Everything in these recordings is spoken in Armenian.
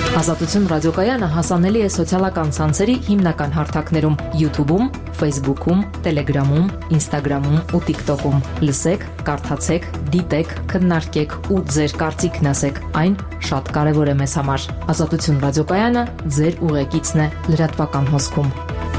Ազատություն ռադիոկայանը հասանելի է սոցիալական ցանցերի հիմնական հարթակներում՝ YouTube-ում, Facebook-ում, Telegram-ում, Instagram-ում ու TikTok-ում։ Լսեք, կարդացեք, դիտեք, քննարկեք ու ձեր կարծիքն ասեք։ Այն շատ կարևոր է մեզ համար։ Ազատություն ռադիոկայանը ձեր ուղեկիցն է լրատվական հոսքում։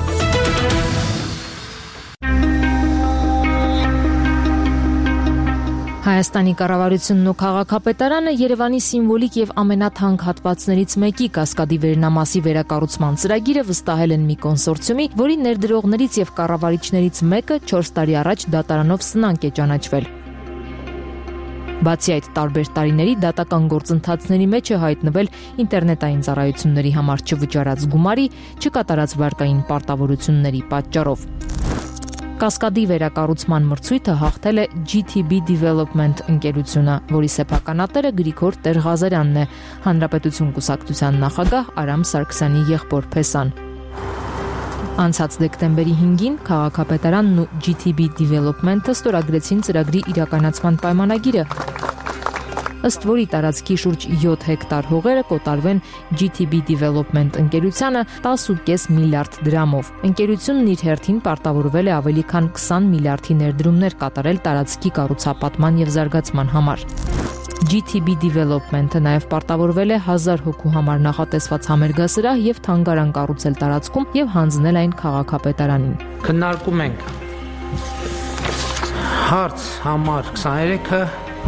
Հայաստանի կառավարությունն ու քաղաքապետարանը Երևանի սիմվոլիկ եւ ամենաթանկ հատվածներից մեկի Կասկադի վերնամասի վերակառուցման ծրագիրը վստահել են մի կոնսորցիումի, որի ներդրողներից եւ կառավարիչներից մեկը 4 տարի առաջ դատարանով սնանկ է ճանաչվել։ Բացի այդ, տարբեր տարիների դատական գործընթացների մեջ է հայտնվել ինտերնետային ծառայությունների համար չվճարած գումարի, չկատարած վարկային պարտավորությունների պատճառով։ Կասկադի վերակառուցման մրցույթը հաղթել է GTB Development ընկերությունը, որի սեփականատերը Գրիգոր Տեր-Ղազարյանն է, Հանրապետություն կուսակցության նախագահ Արամ Սարգսյանի եղբոր Փեսան։ Անցած դեկտեմբերի 5-ին քաղաքապետարանն ու GTB Development-ը ստորագրեցին ծրագրի իրականացման պայմանագիրը, ըստ որի տարածքի շուրջ 7 հեկտար հողերը կոտարվեն GTB Development ընկերությանը 10.5 միլիարդ դրամով։ Ընկերությունն իր հերթին պարտավորվել է ավելի քան 20 միլիարդի ներդրումներ կատարել տարածքի կառուցապատման եւ զարգացման համար։ GTB Development-ը նաև պարտավորվել է 1000 հոգու համար նախատեսված համերգասրահ եւ թանգարան կառուցել տարածքում եւ հանձնել այն քաղաքապետարանին։ Քննարկում ենք հարց համար 23-ը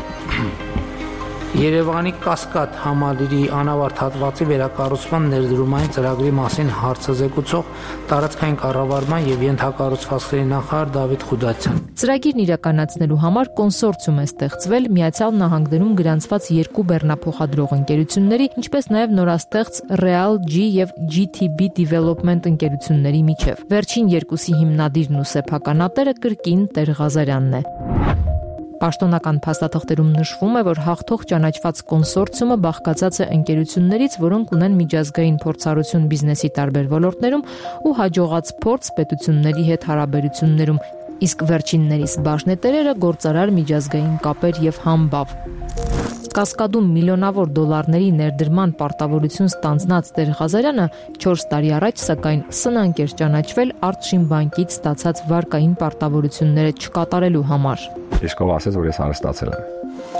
Երևանի Կասկադ համալիրի անավարտ հատվածի վերակառուցման ներդրումային ծրագրի մասին հարցը զեկուցող տարածքային կառավարման եւ ենթակառուցվածքների նախարար Դավիթ Խուդացյան։ Ծրագիրն իրականացնելու համար կոնսորցիում է ստեղծվել Միացյալ Նահանգներում գրանցված 2 բեռնափոխադրող ընկերությունների, ինչպես նաև նորաստեղծ Real G եւ GTB Development ընկերությունների միջև։ Վերջին երկուսի հիմնադիրն ու սեփականատերը կրկին Տեր-Ղազարյանն է։ Պաշտոնական փաստաթղթերում նշվում է, որ հաղթող ճանաչված կոնսորցիումը բաղկացած է ընկերություններից, որոնք ունեն միջազգային փորձառություն բիզնեսի տարբեր ոլորտներում ու հաջողած փորձ պետությունների հետ հարաբերություններում, իսկ վերջիններիս բաժնետերերը գործարար միջազգային կապեր եւ համբավ։ Կասկադում միլիոնավոր դոլարների ներդրման պարտավորություն ստանձնած Տեր-Ղազարյանը 4 տարի առաջ, սակայն սնանկ էր ճանաչվել Արտշին բանկից ստացած վարկային պարտավորությունները չկատարելու համար։ Իսկ ով ասեց, որ ես հարստացել եմ։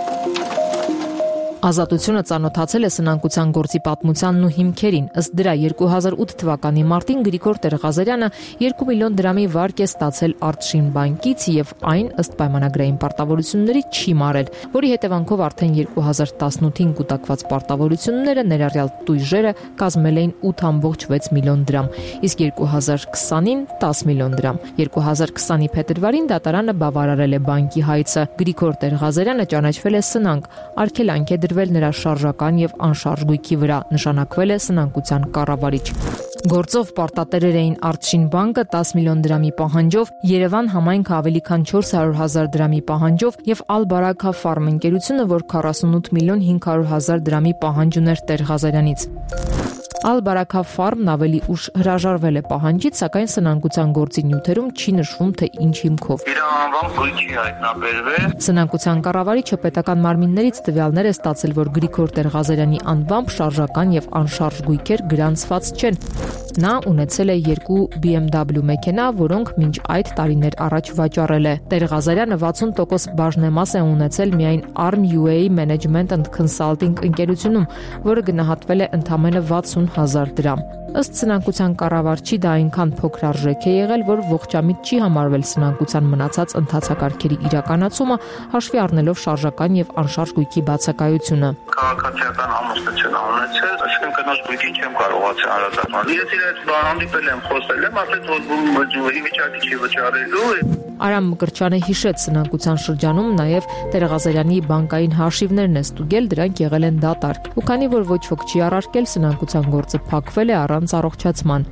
Ազատությունը ծանոթացել է սնանկության գործի պատմությանն ու հիմքերին։ Ըստ դրա 2008 թվականի մարտին Գրիգոր Տեր-Ղազարյանը 2 միլիոն դրամի վարկ է ստացել Արտշին բանկից եւ այն ըստ պայմանագրային պարտավորությունների չի մարել, որի հետևանքով արդեն 2018-ին կուտակված պարտավորությունները ներառյալ տույժերը կազմել էին 8.6 միլիոն դրամ, իսկ 2020-ին 10 միլիոն դրամ։ 2020-ի փետրվարին դատարանը բավարարել է բանկի հայցը։ Գրիգոր Տեր-Ղազարյանը ճանաչվել է սնանկ, արգելանք է նրա շարժական եւ անշարժ գույքի վրա, նշանակվել է սնանկության կառավարիչ։ Գործով պարտատերեր էին Արտշին բանկը 10 միլիոն դրամի պահանջով, Երևան համայնքը ավելի քան 400,000 դրամի պահանջով եւ Ալ-Բարաքա ֆարմ ընկերությունը, որ 48 միլիոն 500,000 դրամի պահանջ ուներ Տեր-Ղազարյանից։ Ալ-Բարաքա ֆարմն ավելի ուշ հրաժարվել է պահանջից, սակայն սնանկության գործի նյութերում չի նշվում, թե ինչ հիմքով։ Իր անվամբ գույքի հայտնաբերվել։ Սնանկության կառավարիչը պետական մարմիններից տվյալներ է ստացել, որ Գրիգոր Տեր-Ղազարյանի անվամբ շարժական եւ անշարժ գույքեր գրանցված չեն։ Նա ունեցել է 2 BMW մեքենա, որոնք մինչ այդ տարիներ առաջ վաճառել է։ Տեր-Ղազարյանը 60% բաժնեմաս է ունեցել միայն Arm UA Management and Consulting ընկերությունում, որը գնահատվել է ընդամենը 60,000 դրամ։ Ըստ սնանկության կառավարչի դա այնքան փոքր արժեք է եղել, որ ողջամիտ չի համարվել սնանկության մնացած ընթացակարգերի իրականացումը, հաշվի առնելով շարժական եւ անշարժ գույքի բացակայությունը։ Քաղաքացիական ամուսնություն ունեցել, այսինքն կնոջ գույքին չեմ կարողացել հարազատվել։ Ես իր հետ հանդիպել եմ, խոսել եմ, ասել որ վիճակի չի վճարելու։ Արամ Մկրտչյանը հիշեց սնանկության շրջանում նաև Տեր-Ղազարյանի բանկային հաշիվներն է ստուգել, դրանք եղել են դատարկ։ Ու քանի որ ոչ ոք չի առարկել, սնանկության գործը փակվել է առանց առողջացման։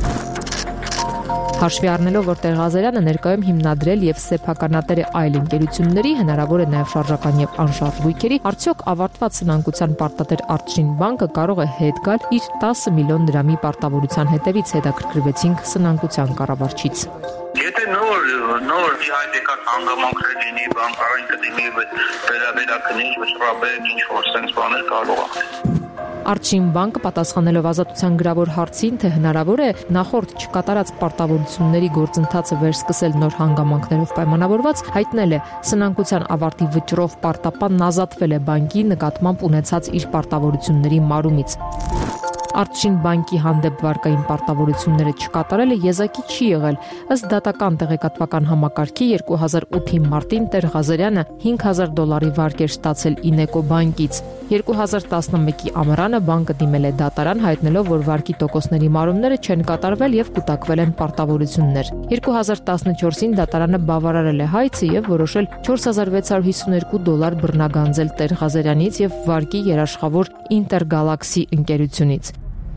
Հաշվի առնելով, որ Տեր-Ղազարյանը ներկայում հիմնադրել եւ սեփականատեր է այլ ընկերությունների, հնարավոր է նաեւ շարժական եւ անշարժ գույքերի, արդյոք ավարտված սնանկության պարտատեր Արտշին բանկը կարող է հետ գալ իր 10 միլիոն դրամի պարտավորության հետևից, հետաքրքրվեցինք սնանկության կառավարչից։ Եթե նոր հայտ եկած հանգամանքներ լինի, բանկարային կդիմի վերակնիչ, վճռաբեր, ինչ որ sense բաներ կարող է։ Արչին բանկը պատասխանելով Ազատության գրավոր հարցին, թե հնարավոր է նախորդ չկատարած պարտավորությունների գործընթացը վերսկսել նոր հանգամանքներով պայմանավորված, հայտնել է սնանկության ավարտի վճռով պարտապանն ազատվել է բանկի նկատմամբ ունեցած իր պարտավորությունների մարումից։ Արչին բանկի հանդեպ վարկային պարտավորությունները չկատարելը եզակի չի եղել։ Ըստ դատական տեղեկատվական համակարգի 2008-ի մարտին Տեր Ղազարյանը $5,000 վարկ էր ստացել Ինեկո բանկից։ 2011-ի ամռանը բանկը դիմել է դատարան, հայտնելով, որ վարկի տոկոսների մարումները չեն կատարվել եւ կուտակվել են պարտավորություններ։ 2014-ին դատարանը բավարարել է հայցը եւ որոշել $4,652 բռնագանձել Տեր Ղազարյանից եւ վարկի երաշխավոր Ինտերգալաքսի ընկերությունից։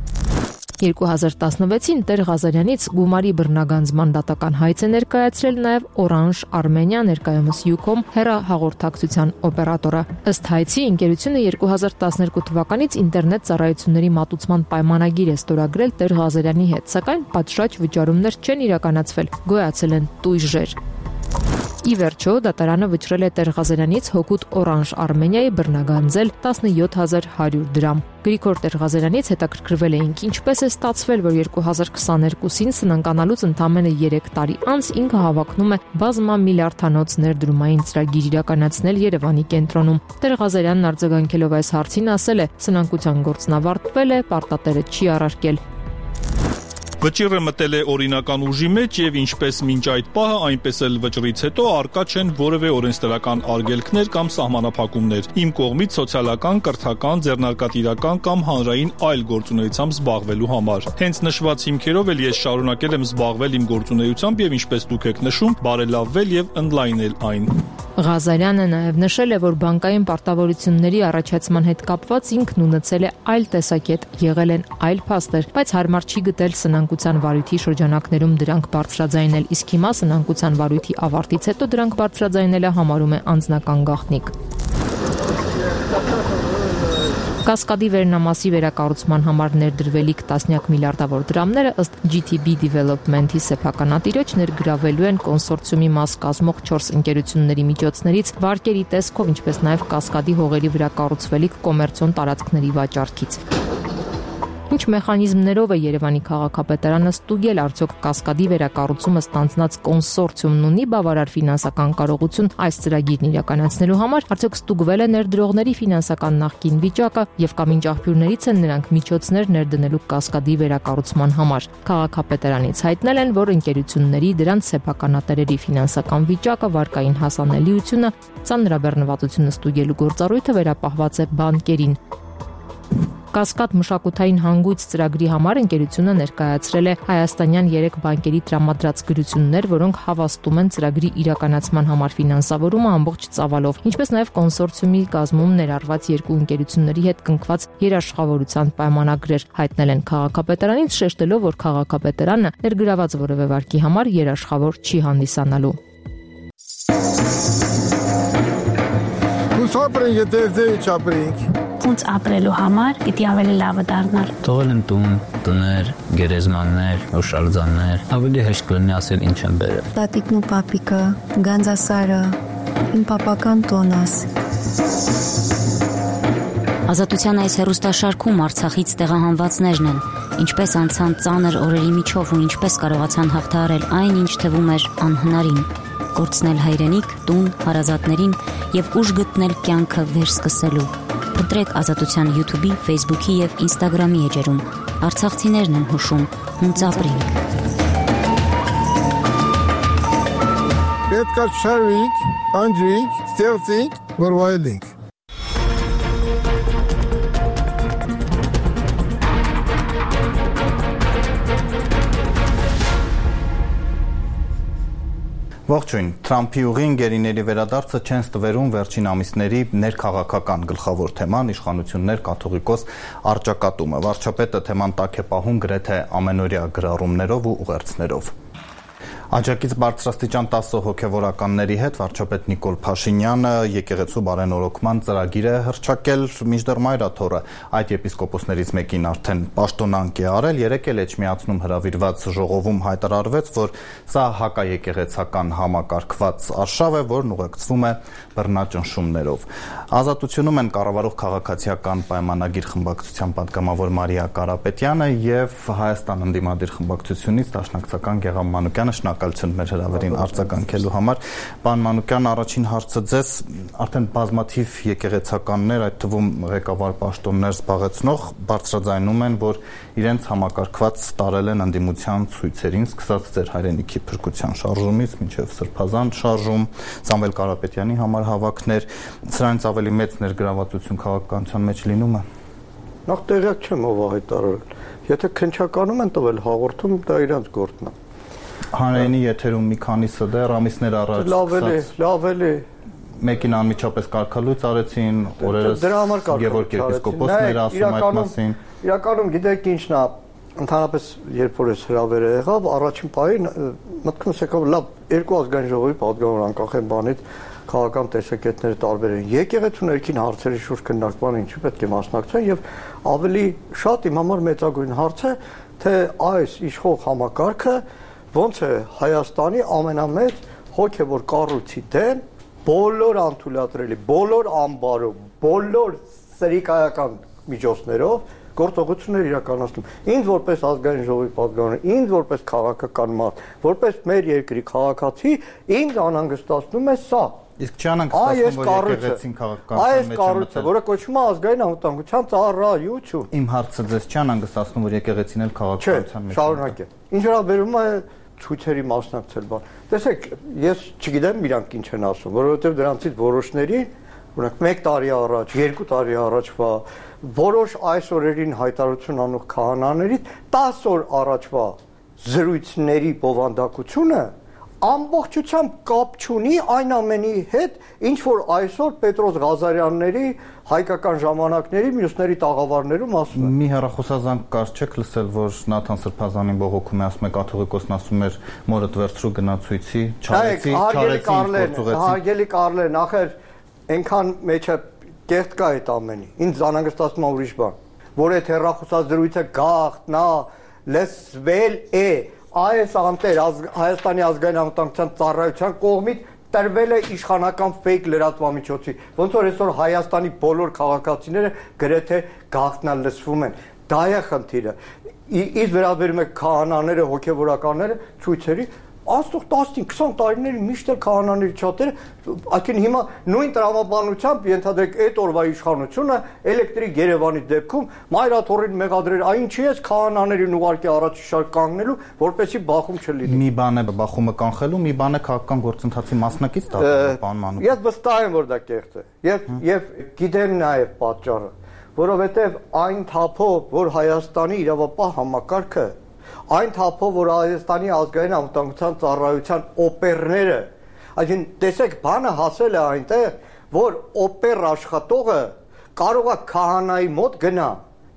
2016-ին Տեր Ղազարյանից գումարի բռնագանձման դատական հայց է ներկայացրել նաև Orange Armenia, ներկայումս Ucom հեռահաղորդակցության օպերատորը։ Ըստ հայցի, ընկերությունը 2012 թվականից ինտերնետ ծառայությունների մատուցման պայմանագիր է ստորագրել Տեր Ղազարյանի հետ, սակայն պատշաճ վճարումներ չեն իրականացվել, գոյացել են տույժեր։ Ի վերջո, դատարանը վճռել է Տեր Ղազարյանից հօգուտ Orange Armenia-ի բռնագանձել 17,100 դրամ։ Գրիգոր Տեր Ղազարյանից հետաքրքրվել էինք, ինչպես է ստացվել, որ 2022-ին սնանկանալուց ընդամենը 3 տարի անց ինքը հավակնում է բազմամիլիարդանոց ներդրումային ծրագիր իրականացնել Երևանի կենտրոնում։ Տեր Ղազարյանն արձագանքելով այս հարցին ասել է, սնանկության գործն ավարտվել է, պարտատերը չի առարկել։ Վճիռը մտել է օրինական ուժի մեջ եւ ինչպես մինչ այդ պահը, այնպես էլ վճռից հետո արկա չեն որևէ օրենսդրական արգելքներ կամ սահմանափակումներ։ Իմ կողմից սոցիալական, կրթական, ձեռնարկատիրական կամ հանրային այլ գործունեությամբ զբաղվելու համար։ Հենց նշված հիմքերով էլ ես շարունակել եմ զբաղվել իմ գործունեությամբ եւ ինչպես դուք եք նշում, բարելավվել եւ ընդլայնել այն։ Ղազարյանը նաև նշել է, որ բանկային պարտավորությունների առաջացման հետ կապված ինքն ունեցել է այլ տեսակետ, եղել են այլ փաստեր, բայց հարմար չի գտել սնանկության վարույթի շրջանակներում դրանք բարձրաձայնել, իսկ հիմա սնանկության վարույթի ավարտից հետո դրանք բարձրաձայնելը համարում է անձնական գաղտնիք։ Կասկադի վերնամասի վերակառուցման համար ներդրվելիք տասնյակ միլիարդավոր դրամները ըստ GTB Development-ի սեփականատիրոջ ներգրավելու են կոնսորցիումի մաս կազմող 4 ընկերությունների միջոցներից վարկերի տեսքով, ինչպես նաև Կասկադի հողերի վրա կառուցվելիք կոմերցիոն տարածքների վաճառքից։ Ինչ մեխանիզմներով է Երևանի քաղաքապետարանը ստուգել արդյոք Կասկադի վերակառուցումը ստանձնած կոնսորցիումն ունի բավարար ֆինանսական կարողություն այս ծրագիրն իրականացնելու համար, արդյոք ստուգվել է ներդրողների ֆինանսական նախկին վիճակը եւ կամ ինչ աղբյուրներից են նրանք միջոցներ ներդնելու Կասկադի վերակառուցման համար։ Քաղաքապետարանից հայտնել են, որ ընկերությունների դրանց սեփականատերերի ֆինանսական վիճակը, վարկային հասանելիությունը, ծանրաբեռնվածությունը ստուգելու գործառույթը վերապահված է բանկերին։ Կասկադ մշակութային հանգույց ծրագրի համար ընկերությունը ներկայացրել է հայաստանյան 3 բանկերի տրամադրած գրություններ, որոնք հավաստում են ծրագրի իրականացման համար ֆինանսավորումը ամբողջ ծավալով, ինչպես նաև կոնսորցիումի կազմում ներառված 2 ընկերությունների հետ կնքված երաշխավորության պայմանագրեր, հայտնել են քաղաքապետարանից, շեշտելով, որ քաղաքապետարանը ներգրաված որևէ վարկի համար երաշխավոր չի հանդիսանալու։ Ոնց ապրելու համար պիտի ավելի լավը դառնալ։ Թողել եմ տուն, տներ, գերեզմաններ, օշալձաններ, ավելի հեշտ կլինի ասել ինչ եմ բերել։ Տատիկն ու պապիկը, Գանձասարը, իմ պապական տոնս։ Ազատության այս հեռուստաշարքում Արցախից տեղահանվածներն են, ինչպես անցան ծանր օրերի միջով ու ինչպես կարողացան հաղթահարել այն, ինչ թվում էր անհնարին, կորցնել հայրենիք, տուն, հարազատներին եւ ուժ գտնել կյանքը վերսկսելու։ Փնտրեք Ազատության YouTube-ի, Facebook-ի եւ Instagram-ի էջերում։ Արցախցիներն են հուշում, հունց ապրենք։ Պետք է շարվենք, անջրենք, ստեղծենք, որ վայելենք։ Ողջույն, Թրամփի ուղին գերիների վերադարձը չեն ստվերում վերջին ամիսների ներքաղաքական գլխավոր թեման իշխանություններ կաթողիկոս առճակատումը։ Վարչապետը թեման տակ է պահում գրեթե ամենօրյա գրառումներով ու ուղերձներով։ Աջակից բարձրաստիճան 10 հոգևորականների հետ վարչապետ Նիկոլ Փաշինյանը եկեղեցու բարենորոգման ծրագիր է հռչակել, մինչդեռ Մայրաթորը այդ եպիսկոպոսներից մեկին արդեն պաշտոնանկ է արել, երեկ էլ Էջմիածնում հրավիրված ժողովում հայտարարվեց, որ սա հակաեկեղեցական համակարգված արշավ է, որն ուղեկցվում է բռնաճնշումներով։ Ազատությունում են կառավարող քաղաքացիական պայմանագիր խմբակցության պատգամավոր Մարիա Կարապետյանը եւ Հայաստան ընդդիմադիր խմբակցությունից Դաշնակցական Գեղամ Մանուկյանը։ Շնորհակալություն մեր հրավերին արձագանքելու համար։ Պարոն Մանուկյան, առաջին հարցը ձեզ, արդեն բազմաթիվ եկեղեցականներ, այդ թվում ղեկավար պաշտոններ զբաղեցնող բարձրաձայնում են, որ իրենց համակարգված տարել են ընդդիմության ցույցերին, սկսած ձեր հայրենիքի փրկության շարժումից մինչև Սրբազան շարժում, Սամվել Կարապետյանի համար հավաքներ, սրանից ավելի մեծ ներգրավվածություն քաղաքականության մեջ լինում է։ Նախ տեղյակ չեմ ով հայտարարել։ Եթե քննչականում են տվել հաղորդում, դա իրանց գործն է։ Հանրայինի եթերում մի քանիսը դեռ ամիսներ առաջ լավ էլի մեկին անմիջապես կարգալույց արեցին, օրերս Գևորգ եպիսկոպոսները ասում այդ մասին։ Իրականում գիտեք ինչն է, ընդհանրապես երբ որ այս հրավերը եղավ, առաջին պահին մտքումս եկավ լավ երկու ազգային ժողովի պատգամավոր անկախ են բանից քաղաքական տեսակետները տարբեր են։ Եկեղեցու ներքին հարցերի շուրջ քննարկման ինչու պետք է մասնակցեն եւ ավելի շատ իմ համար մեծագույն հարց է, թե այս իշխող համակարգը ոնց է Հայաստանի ամենամեծ հոգևոր կառույցի դեմ բոլոր անթույլատրելի, բոլոր անբարո, բոլոր սրիկայական միջոցներով գործողություններ իրականացնում։ Ինձ որպես ազգային ժողովի պատգամավոր, ինձ որպես քաղաքական մարդ, որպես մեր երկրի քաղաքացի, ինձ անհանգստացնում է սա։ Իսկ չի անհանգստացնում, որ եկեղեցին քաղաքականության մեջ կառույցը, որը կոչվում է ազգային անվտանգության ծառայություն։ Իմ հարցը ձեզ չի անհանգստացնում, որ եկեղեցին էլ քաղաքականության մեջ։ Շարունակեմ։ Ինչ վերաբերում է ցույցերի մասնակցել բան։ Տեսեք, ես չգիտեմ իրանք ինչ են ասում, որովհետև դրանցից որոշների, օրինակ 1 տարի առաջ, 2 տարի առաջվա, որոշ այս օրերին հայտարարություն անող քահանաներից 10 օր առաջվա զրույցների բովանդակությունը ամբողջությամբ կապ չունի այն ամենի հետ, ինչ որ այսօր Պետրոս Ղազարյանների հայկական ժամանակների մյուսների տաղավարներում ասում են։ Մի հեռախոսազանգ կար, չեք լսել, որ Նաթան Սրբազանին բողոքում է, ասում է կաթողիկոսն ասում էր մորդ վերցրու գնացույցի, չարեցի, հարգելի Կարլեն, ախր այնքան մեջը կեղտ կա այդ ամենի։ Ինձ անհանգստացնում է ուրիշ բան, որ այդ հեռախոսազրույցը գաղտնա լսվել է այս անտեր Հայաստանի ազգային անվտանգության ծառայության կողմից տրվել է իշխանական ֆեյք լրատվամիջոցի, ոնց որ այսօր Հայաստանի բոլոր քաղաքացիները գրեթե գաղտնալսվում են։ Դա է խնդիրը։ Իսկ վերաբերում է քահանաները, հոգևորականները ցույցերի, աստուղ 15-20 տարիների միշտ էլ քահանաների չաթերը, այսինքն հիմա նույն տրամաբանությամբ ենթադրեք այդ օրվա իշխանությունը էլեկտրիկ Երևանի դեպքում Մայրաթորին մեղադրել, ինչի էս քահանաներին ուղարկի առաջի շարք կանգնելու, որպեսզի բախում չլինի։ Մի բան է բախումը կանխելու, մի բան է քաղաքական գործընթացի մասնակից դառնալը, պարոն Մանուկյան։ Ես վստահ եմ, որ դա կեղծ է։ Եվ գիտեմ նաև պատճառը, որովհետև այն թափով, որ Հայաստանի իրավապահ համակարգը այն թափով, որ Հայաստանի ազգային անվտանգության ծառայության օպերները, այսինքն տեսեք, բանը հասել է այնտեղ, որ օպեր աշխատողը կարող է քահանայի մոտ գնա,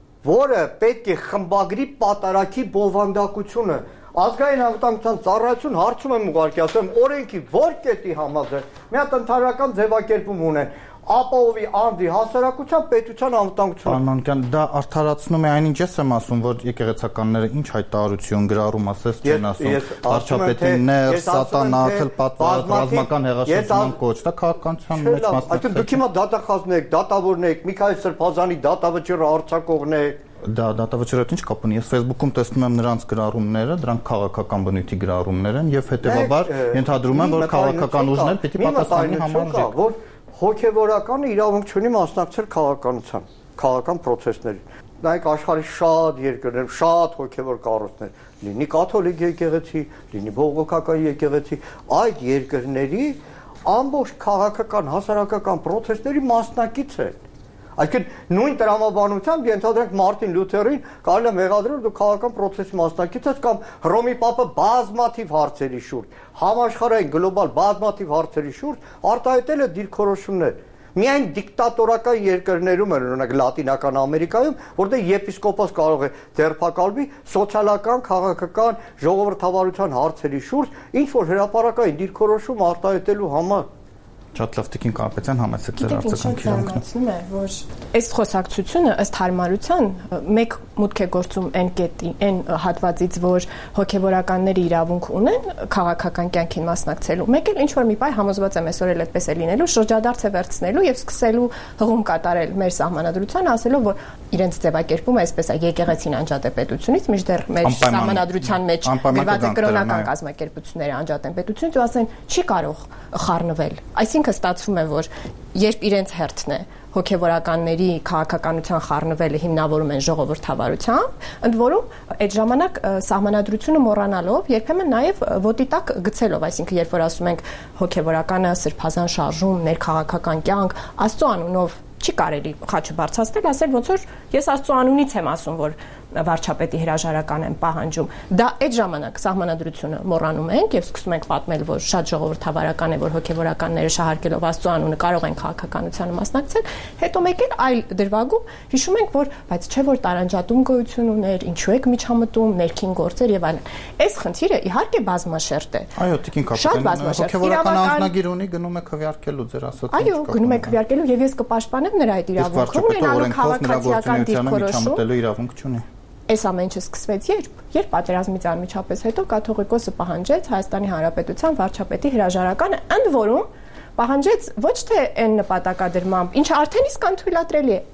որը պետք է խմբագրի պատարագի բովանդակությունը, ազգային անվտանգության ծառայություն հարցում եմ ուղարկի, ասեմ օրենքի որ կետի համաձայն, մի հատ ընդհանրական ձևակերպում ունեն, ապահովի անձի հասարակության պետության անվտանգությունը։ Պարոն Մանուկյան, դա արդարացնում է այնինչ ես եմ ասում, որ եկեղեցականները ինչ հայտարարություն գրառում ասես չեն ասում, վարչապետին ներ, սատանա, թլպատված, ռազմական հեղաշրջման կոչ, դա քաղաքականության մեջ մասնակցել։ Այսինքն դուք հիմա դատախազն եք, դատավորն եք, Միքայել Սրբազանի դատավճիռը արձակողն եք։ Դա դատավճիռը ինչ կապ ունի։ Ես Facebook-ում տեսնում եմ նրանց գրառումները, դրանք քաղաքական բնույթի գրառումներ են եւ հետեւաբար ենթադրում եմ, որ քաղաքական ուժն էլ պիտի պատասխանի համարժեք։ Որ հոգևորականը իրավունք չունի մասնակցել քաղաքականության, քաղաքական process-ներին։ Նայեք աշխարհի շատ երկրներում շատ հոգևոր կառույցներ, լինի կաթոլիկ եկեղեցի, լինի բողոքական եկեղեցի, այդ երկրների ամբողջ քաղաքական, հասարակական process-ների մասնակից են։ Այսինքն նույն տրամաբանությամբ ենթադրենք Մարտին Լյութերին կարելի է մեղադրել, որ դու քաղաքական process-ի մասնակից ես կամ Հռոմի Պապը բազմաթիվ հարցերի շուրջ, համաշխարհային գլոբալ բազմաթիվ հարցերի շուրջ արտահայտել է դիրքորոշումներ։ Միայն դիկտատորական երկրներում են, օրինակ Լատինական Ամերիկայում, որտեղ եպիսկոպոս կարող է ձերբակալվի սոցիալական, քաղաքական, ժողովրդավարության հարցերի շուրջ ինչ որ հրապարակային դիրքորոշում արտահայտելու համար։ Շատ լավ Տիկին Կարապետյան համեցեք ձեր արձագանքի իրավունքն է, որ այս խոսակցությունը ըստ հարմարության մեկ մուտք է գործում այն կետի, այն հատվածից, որ հոգևորականների իրավունք ունեն քաղաքական կյանքին մասնակցելու, մեկ էլ ինչ որ մի բայ համոզված եմ այսօր էլ այդպես է լինելու, շրջադարձ է վերցնելու եւ սկսելու հղում կատարել մեր սահմանադրության, ասելով, որ իրենց ձևակերպումը այսպես է եկեղեցին անջատ է պետությունից, մինչդեռ մեր սահմանադրության մեջ գրված է կրոնական կազմակերպությունները անջատ են պետությունից ու ասեն չի կարող խառնվել։ Այսինքն ստացվում է, որ երբ իրենց հերթն է հոգևորականների քաղաքականության խառնվելը հիմնավորում են ժողովրդավարությամբ, ընդ որում այդ ժամանակ սահմանադրությունը մոռանալով երբեմն նաև ոտի տակ գցելով, այսինքն երբ որ ասում ենք հոգևորականը սրբազան շարժում, ներքաղաքական կյանք, Աստծո անունով չի կարելի խաչը բարձրացնել, ասել ոնց որ ես Աստծո անունից եմ ասում, որ վարչապետի հրաժարական են պահանջում։ Դա այդ ժամանակ սահմանադրությունը մոռանում ենք եւ սկսում ենք պատմել, որ շատ ժողովրդավարական է, որ հոգևորականները շահարկելով Աստծո անունը կարող են քաղաքականությանը մասնակցել, հետո մեկ էլ այլ դրվագում հիշում ենք, որ բայց չէ որ տարանջատում գոյություն ուներ, ինչու եք միջամտում, ներքին գործեր եւ այլն։ Այս խնդիրը իհարկե բազմաշերտ է։ Այո, Տիկին Կարապետյան, հոգևորական անձնագիր ունի, գնում է քվեարկելու ձեր ասածը։ Այո, գնում է քվեարկելու եւ ես կպաշտպանեմ նրա այդ իրավունքը, ունենալու քաղաքացիական դիրքորոշում իրավունք չունի։ Այս ամենը սկսվեց երբ պատերազմից անմիջապես հետո կաթողիկոսը պահանջեց Հայաստանի Հանրապետության վարչապետի հրաժարականը, ընդ որում պահանջեց ոչ թե այն նպատակադրմամբ, ինչը արդեն իսկ անթույլատրելի է,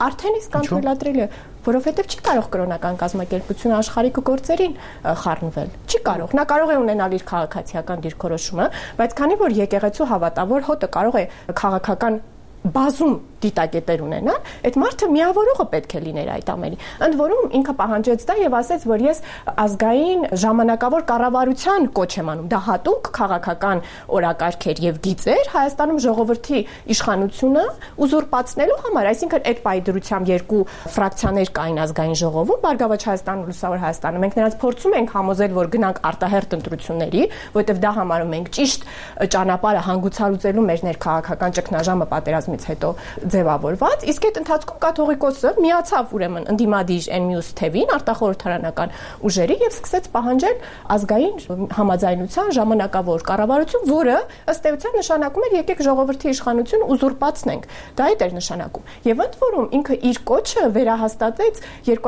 որովհետև չի կարող կրոնական կազմակերպությունը աշխարհիկ գործերին խառնվել։ Չի կարող։ Նա կարող է ունենալ իր քաղաքացիական դիրքորոշումը, բայց քանի որ եկեղեցու հավատավոր հոտը կարող է քաղաքական բազում դիտակետեր ունենալ, այդ մարդը միավորողը պետք է լիներ այդ ամենի։ Ընդ որում ինքը պահանջեց դա եւ ասեց, որ ես ազգային ժամանակավոր կառավարության կոչ եմ անում։ Դա հատուկ քաղաքական օրակարգեր եւ գիծեր Հայաստանում ժողովրդի իշխանությունը ուզուրպացնելու համար, այսինքն այդ պայդրությամբ երկու ֆրակցիաներ կային ազգային ժողովում, Բարգավաճ Հայաստանը, Լուսավոր Հայաստանը։ Մենք նրանց փորձում ենք համոզել, որ գնանք արտահերթ ընտրությունների, որովհետեւ դա համարում ենք ճիշտ ճանապարհը հանգուցալուծելու մեր ներքաղաքական ճգնաժամը պատերազմից հետո ձևավորված, իսկ այդ ընթացքում կաթողիկոսը միացավ ուրեմն ընդդիմադիր այն մյուս թևին, արտախորհրդարանական ուժերի եւ սկսեց պահանջել ազգային համաձայնության ժամանակավոր կառավարություն, որը ըստ էության նշանակում էր եկեք ժողովրդի իշխանություն ուզուրպացնենք։ Դա այդ էր նշանակում։ Եվ ընդ որում ինքը իր կոչը վերահաստատեց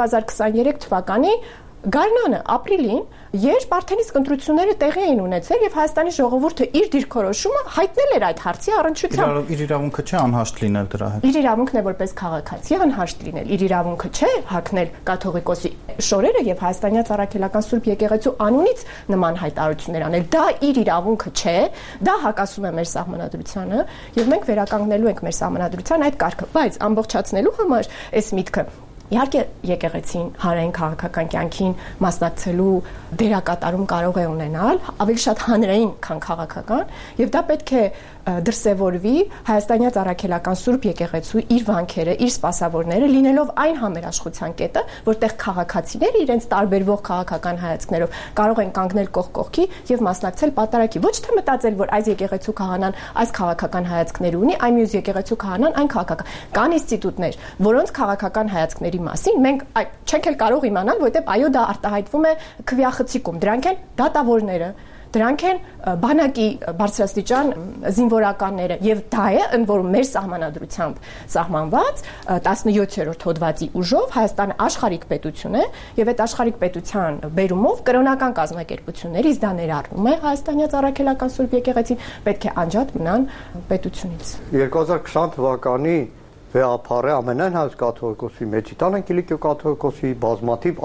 2023 թվականի գարնանը, ապրիլին, երբ արդեն իսկ ընտրությունները տեղի էին ունեցել եւ Հայաստանի ժողովուրդը իր դիրքորոշումը հայտնել էր այդ հարցի առնչությամբ։ Իր իրավունքը չէ անհաշտ լինել դրա հետ։ Իր իրավունքն է որպես քաղաքացի անհաշտ լինել։ Իր իրավունքը չէ հագնել կաթողիկոսի շորերը եւ Հայաստանյաց Առաքելական Սուրբ Եկեղեցու անունից նման հայտարարություններ անել։ Դա իր իրավունքը չէ, դա հակասում է մեր սահմանադրությանը եւ մենք վերականգնելու ենք մեր սահմանադրության այդ կարգը, բայց ամբողջացնելու համար այս միտքը իհարկե եկեղեցին հանրային քաղաքական կյանքին մասնակցելու դերակատարում կարող է ունենալ ավելի շատ հանրային, քան քաղաքական, եւ դա պետք է դրսևորվի Հայաստանյաց Առաքելական Սուրբ Եկեղեցու իր վանքերը, իր սպասավորները լինելով այն համերաշխության կետը, որտեղ քաղաքացիները իրենց տարբերվող քաղաքական հայացքներով կարող են կանգնել կողք կողքի եւ մասնակցել պատարագի, ոչ թե մտածել, որ այս եկեղեցու քահանան այս քաղաքական հայացքներ ունի, այն մյուս եկեղեցու քահանան այն քաղաքական։ Կան ինստիտուտներ, որոնց քաղաքական հայացքների մասին մենք չենք էլ կարող իմանալ, որովհետեւ այո դա արտահայտվում է քվեախցիկում, դրանք են դատավորները, դրանք են բանակի բարձրաստիճան զինվորականները եւ դա է ընդ որում մեր սահմանադրությամբ սահմանված 17-րդ հոդվածի ուժով Հայաստանը աշխարհիկ պետություն է եւ այդ աշխարհիկ պետության բերումով կրոնական կազմակերպություններից դա ներառնում է Հայաստանյաց Առաքելական Սուրբ Եկեղեցին, պետք է անջատ մնան պետությունից։ 2020 թվականի վեհափառը ամենայն հայոց կաթողիկոսի մեջ Իտալիան Կիլիկիո կաթողիկոսի բազմաթիվ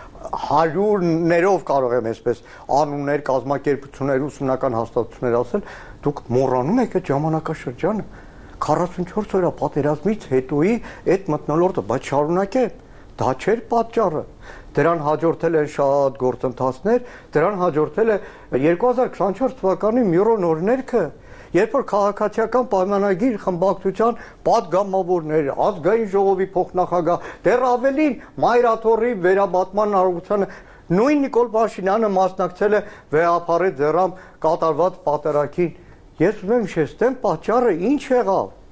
հարյուրներով կարող եմ այսպես անուններ, կազմակերպություններ, ուսումնական հաստատություններ ասել, դուք մոռանում եք այդ ժամանակաշրջանը 44 օրյա պատերազմից հետոյի այդ մթնոլորտը, բայց շարունակե, դա չէր պատճառը։ Դրան հաջորդել են շատ գործընթացներ, դրան հաջորդել է 2024 թվականի Մյուրոն օրհներգը, երբ որ քաղաքացիական պայմանագիր խմբակցության պատգամավորներ, ազգային ժողովի փոխնախագահ, դեռ ավելին Մայրաթորի վերաբացման արարողությանը նույն Նիկոլ Փաշինյանը մասնակցել է վեհափառի ձեռամբ կատարված պատարագին։ Ես ուզում եմ շեշտեմ պատճառը ինչ եղավ։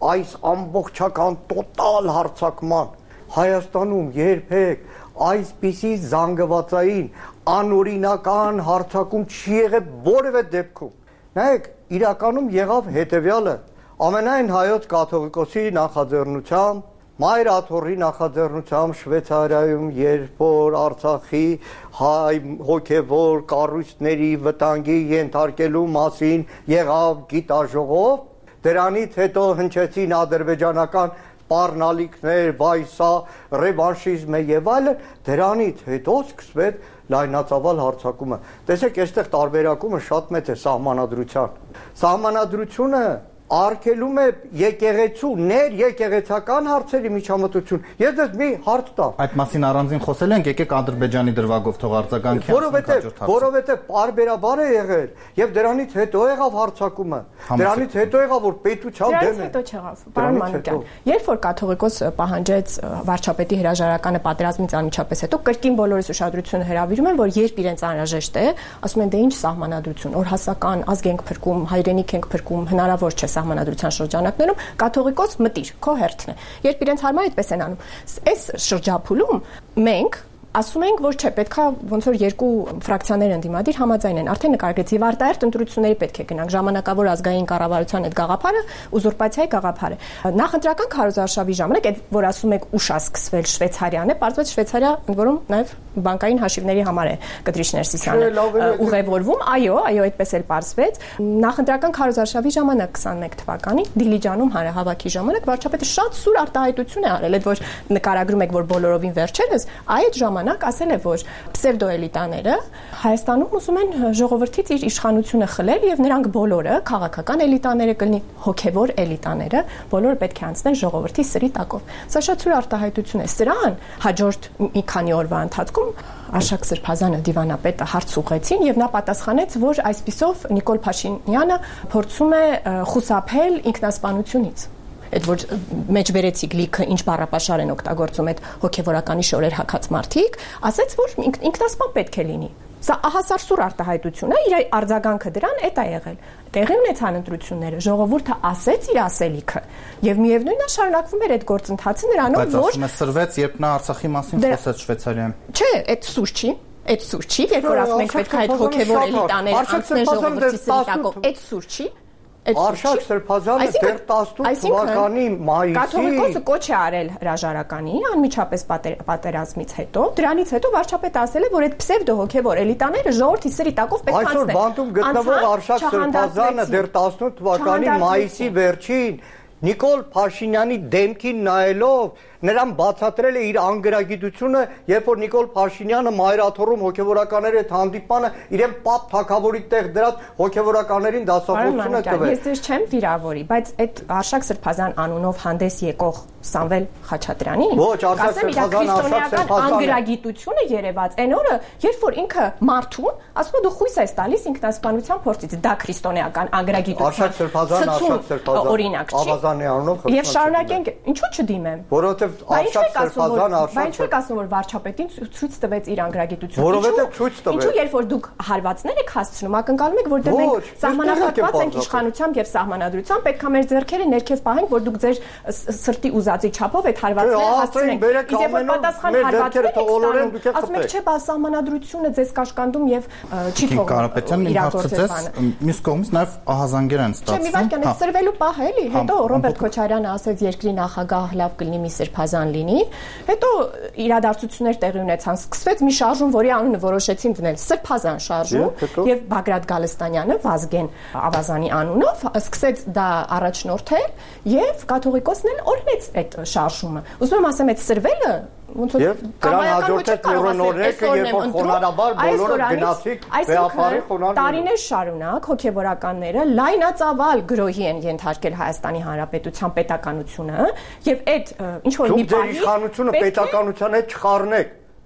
այս ամբողջական տոտալ հարձակման Հայաստանում երբեք այսպիսի զանգվածային անօրինական հարձակում չի եղել որևէ դեպքում։ Նայեք, իրականում եղավ հետևյալը. ամենայն հայոց կաթողիկոսի նախաձեռնությամբ, Մայր Աթոռի նախաձեռնությամբ Շվեյցարիայում, երբ որ Արցախի հայ հոգևոր կառույցների վտանգի ենթարկելու մասին եղավ գիտաժողով, դրանից հետո հնչեցին ադրբեջանական պառնալիքներ, վայսա, ռևանշիզմ եւ այլն, դրանից հետո սկսվեց լայնածավալ հարձակումը։ Տեսեք, այստեղ տարբերակումը շատ մեծ է սահմանադրության։ Սահմանադրությունը արգելում է եկեղեցու եկեղեցական հարցերի միջամտություն։ Ես դες մի հարց տամ։ Այդ մասին առանձին խոսել ենք, եկեք Ադրբեջանի դրվագով թող արձագանքի որովհետև պարբերաբար է եղել եւ դրանից հետո եղավ հարձակումը։ Դրանից հետո եղավ որ պետության դեմ է։ Դրանից հետո չեղավ։ Պարոն Մանուկյան, երբ որ կաթողիկոս պահանջեց վարչապետի հրաժարականը պատերազմից անմիջապես հետո կրկին բոլորիս ուշադրությունը հրավիրում են, որ երբ իրենց անհրաժեշտ է, ասում են դե ինչ սահմանադրություն, օրհասական ազգ ենք փրկում, հայրենիք ենք փրկում, հնարավոր չէ սահմանադրության շրջանակներում կաթողիկոս մտիր, քո հերթն է։ Երբ իրենց հարմար այդպես են անում։ Այս շրջափուլում մենք ասում ենք, որ չէ, պետքա ոնց որ երկու ֆրակցիաներ ընդդիմադիր համաձայն են, արդեն նկարագրեց եւ արտահերթ ընտրությունների պետք է գնանք, ժամանակավոր ազգային կառավարության այդ գաղափարը ուզուրպացիայի գաղափար է։ Նախընտրական քարոզարշավի ժամանակ այդ որ ասում եք ուշ է սկսվել Շվեյցարիան է, պարզվեց Շվեյցարիա ընդ որում նաեւ բանկային հաշիվների համար է Կտրիշ Ներսիսյանը ուղևորվում, այո, այդպես էլ պարզվեց։ Նախընտրական քարոզարշավի ժամանակ 21 թվականին Դիլիջանում հանրահավաքի ժամանակ վարչապետը շատ սուր արտահայտություն է արել, այդ որ նկարագրում եք, որ բոլորովին վերջերս, այդ ժամանակ ասել է, որ պսևդոէլիտաները Հայաստանում ուզում են ժողովրդից իր իշխանությունը խլել եւ նրանք բոլորը քաղաքական էլիտաները կլինի, հոգեվոր էլիտաները, բոլորը պետք է անցնեն ժողովրդի սրի տակով։ Սա շատ սուր արտահայտություն է։ Սրան հաջորդ մի քանի օրվա ընթացքում Արշակ Սրբազանը դիվանապետը հարց ուղղեցին եւ նա պատասխանեց, որ այսպիսով Նիկոլ Փաշինյանը փորձում է խուսափել ինքնասպանությունից։ Այդ որ մեջբերեցիկ լիքը ինչ բառապաշար են օգտագործում այդ հոգեվորականի շորեր հակած մարդիկ, ասաց, որ ինքնասպան պետք է լինի։ Սա ահասարսուր արտահայտություն է, իր արձագանքը դրան էդ է եղել։ Տեղի ունեցան ընտրությունները, ժողովուրդը ասեց իր ասելիքը եւ միևնույնն է շարունակվում էր այդ գործընթացը նրանով, որ բայց ասում է սրվեց, երբ նա Արցախի մասին խոսեց Շվեյցարիայում։ Չէ, այդ սուր չի։ Այդ սուր չի, երբ որ ասում ենք պետք է այդ հոգեվոր էլիտաները անցնեն ժողովրդի սրտակով, այդ սուր չի։ Արշակ Սրբազանը դեռ 18 թվականի մայիսի կաթողիկոսը կոչ է արել հրաժարականի անմիջապես պատերազմից հետո, դրանից հետո վարչապետը ասել է, որ այդ պսևդո հոգևոր էլիտաները ժողովրդի սրի տակով պետք է անցնեն։ Այսօր բանտում գտնվող Արշակ Սրբազանը դեռ 18 թվականի մայիսի վերջին Նիկոլ Փաշինյանի դեմքին նայելով նրան բացատրել է իր անգրագիտությունը, երբ որ Նիկոլ Փաշինյանը Մայր Աթոռում հոգևորականների հետ հանդիպանը իրեն պապ թագավորի տեղ դրած հոգևորականներին դասախոսություն է տվել։ Ես ձեզ չեմ վիրավորի, բայց այդ Արշակ Սրբազան անունով հանդես եկող Սամվել Խաչատրյանին, ասեմ իր քրիստոնեական անգրագիտությունը երևաց այն օրը, երբ որ ինքը մարդուն ասում է դու խույս ես տալիս ինքնասպանության փորձից, դա քրիստոնեական անգրագիտություն։ Արշակ Սրբազան օրինակ չի։ Եվ շարունակենք, ինչու չդիմեմ։ Որովհետև Արշակ Սրբազանը Բայց չեք ասում, որ վարչապետին ցույց տվեց իր անգրագիտությունը։ Որովհետև ցույց տվեց։ Ինչու երբ որ դուք հարվածներ եք հասցնում, ակնկալում եք, որ դե մենք սահմանափակված ենք իշխանությամբ եւ սահմանադրությամբ, պետք է մեր ձեռքերը ներքև պահենք, որ դուք ձեր սրտի ուզածի չափով այդ հարվածները հասցնեք։ Իսկ երբ որ պատասխան հարվածներ եք ստանում, ասում եք, չէ, բա սահմանադրությունը ձեզ կաշկանդում եւ չի թողնում։ Կարապետյան իրագործել։ Մյուս կողմից նաեւ ահազանգեր են ստացվում։ Չէ, մի վարքան այդ սրվելու պահը էլի, հետո Ռոբերտ Քոչարյանը ասեց երկրի նախագահ լավ կլինի մի Սրբազան լինի, հետո իրադարձություններ տեղի ունեցան, սկսվեց մի շարժում, որի անունը որոշեցին դնել Սրբազան շարժում եւ Բագրատ Գալստանյանը Վազգեն Ավազանի անունով սկսեց դա առաջնորդել եւ կաթողիկոսն էլ օրհնեց այդ շարժումը։ Ուզում եմ ասեմ, այդ սրվելը ոնց որ հաջորդեց նորեկը, երբ որ խոնարհաբար բոլորը գնացիկ վեապարի խոնարհ տարիներ շարունակ հոգեվորականները լայնածավալ գրոհի են ենթարկել Հայաստանի Հանրապետության պետականությունը եւ այդ ինչ որ մի բանի իշխանությունը պետականության հետ չխառնեք։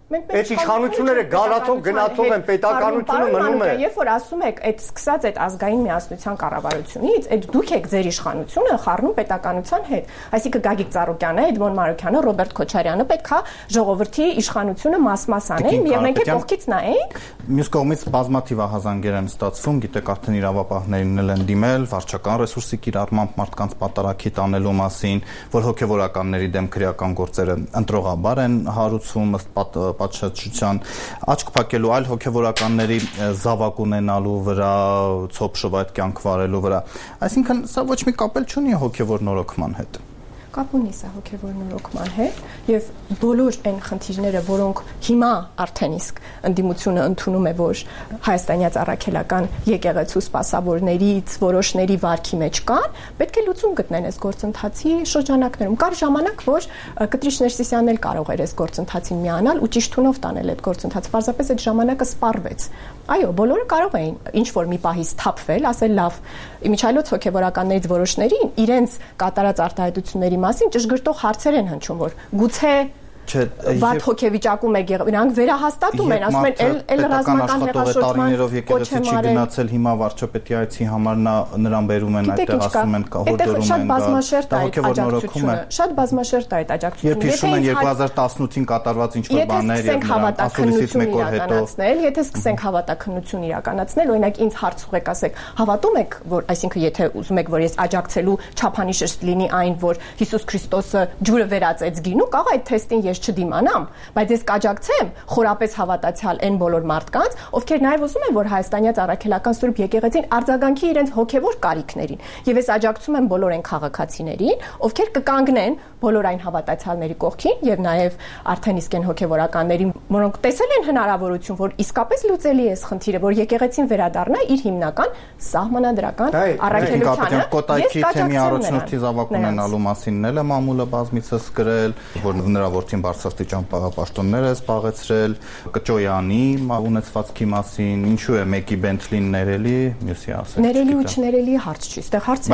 Այդ իշխանությունները գալացող գնացող են, պետականությունը մնում է։ Երբ որ ասում եք, այդ սկսած այդ ազգային միասնության կառավարությունից, այդ դուք եք ձեր իշխանությունը խառնում պետականության հետ։ Այսինքն Գագիկ Ծառուկյանը, Էդմոն Մարուկյանը, Ռոբերտ Քոչարյանը պետքա ժողովրդի իշխանությունը մաս-մաս անեն, եւ մենք էլ կողքից նայենք։ Մյուս կողմից բազմաթիվ ահազանգեր են ստացվում, գիտեք, արդեն իրավապահներն էլ են դիմել վարչական ռեսուրսի կիրառմամբ մարդկանց պատարագի տանելու մասին, որ հոգևորականների դեմ քրեական գործերը ընտրողաբար են հարուցվում ըստ պատշաճության, աչք փակելու այլ հոգևորականների զավակ ունենալու վրա, ցոփշով այդ կյանք վարելու վրա։ Այսինքն սա ոչ մի կապ չունի հոգևոր նորոգման հետ։ Կապ ունի սա հոգևոր նորոգման հետ եւ բոլոր այն խնդիրները, որոնք հիմա արդեն իսկ ընդդիմությունը ընդունում է, որ հայաստանյաց առաքելական եկեղեցու սպասավորներից որոշների վարքի մեջ կան, պետք է լուծում գտնեն այս գործընթացի շրջանակներում։ Կար ժամանակ, որ Կտրիշ Ներսիսյանն էլ կարող էր այս գործընթացին միանալ ու ճիշտ թունով տանել այդ գործընթացը։ Պարզապես այդ ժամանակը սպառվեց։ Այո, բոլորը կարող էին ինչ որ մի պահից թափվել, ասել լավ, իմիջիայլոց հոգևորականներից որոշներին իրենց կատարած արտահայտությունների մասին ճշգրտող հարցեր են հնչում, որ գուցե վատ հոգեվիճակում է եղել, նրանք վերահաստատում են, ասում են, էլ ռազմական հեղաշրջման եկեղեցի չի գնացել, հիմա վարչապետի այցի համար նրան բերում են այդտեղ, ասում են հորդորում են, շատ բազմաշերտ է այդ աջակցությունը, շատ բազմաշերտ է այդ աջակցությունը։ Երբ հիշում են 2018-ին կատարված ինչ-որ բաներ եւ ասուլիսից մեկ օր հետո, եթե սկսենք հավատաքննություն իրականացնել, օրինակ ինձ հարց ուղեք, ասեք, հավատում եք, որ այսինքն եթե ուզում եք, որ ես աջակցելու չափանիշը լինի այն, որ Հիսուս Քրիստոսը ջուրը վերածեց գինու, կարող այդ թեստին ես չդիմանամ, բայց ես կաջակցեմ խորապես հավատացյալ այն բոլոր մարդկանց, ովքեր նաև ուզում են, որ հայաստանյաց առաքելական Սուրբ եկեղեցին արձագանքի իրենց հոգևոր կարիքներին, եւ ես աջակցում եմ բոլոր այն քաղաքացիներին, ովքեր կկանգնեն բոլոր այն հավատացյալների կողքին եւ նաև արդեն իսկ այն հոգևորականներին, որոնք տեսել են հնարավորություն, որ իսկապես լուծելի է այս խնդիրը, որ եկեղեցին վերադառնա իր հիմնական սահմանադրական առաքելությանը։ Կոտայքի թեմի առաջնորդի զավակ ունենալու մասին էլ է մամուլը բազմիցս գրել, որ նրա որդին բարձրաստիճան պաշտոններ է զբաղեցրել, Կճոյանի ունեցվածքի մասին, ինչու է մեկի Բենթլին ներելի, մյուսի ասել։ Ներելի ու չներելի հարց չի, այստեղ հարցը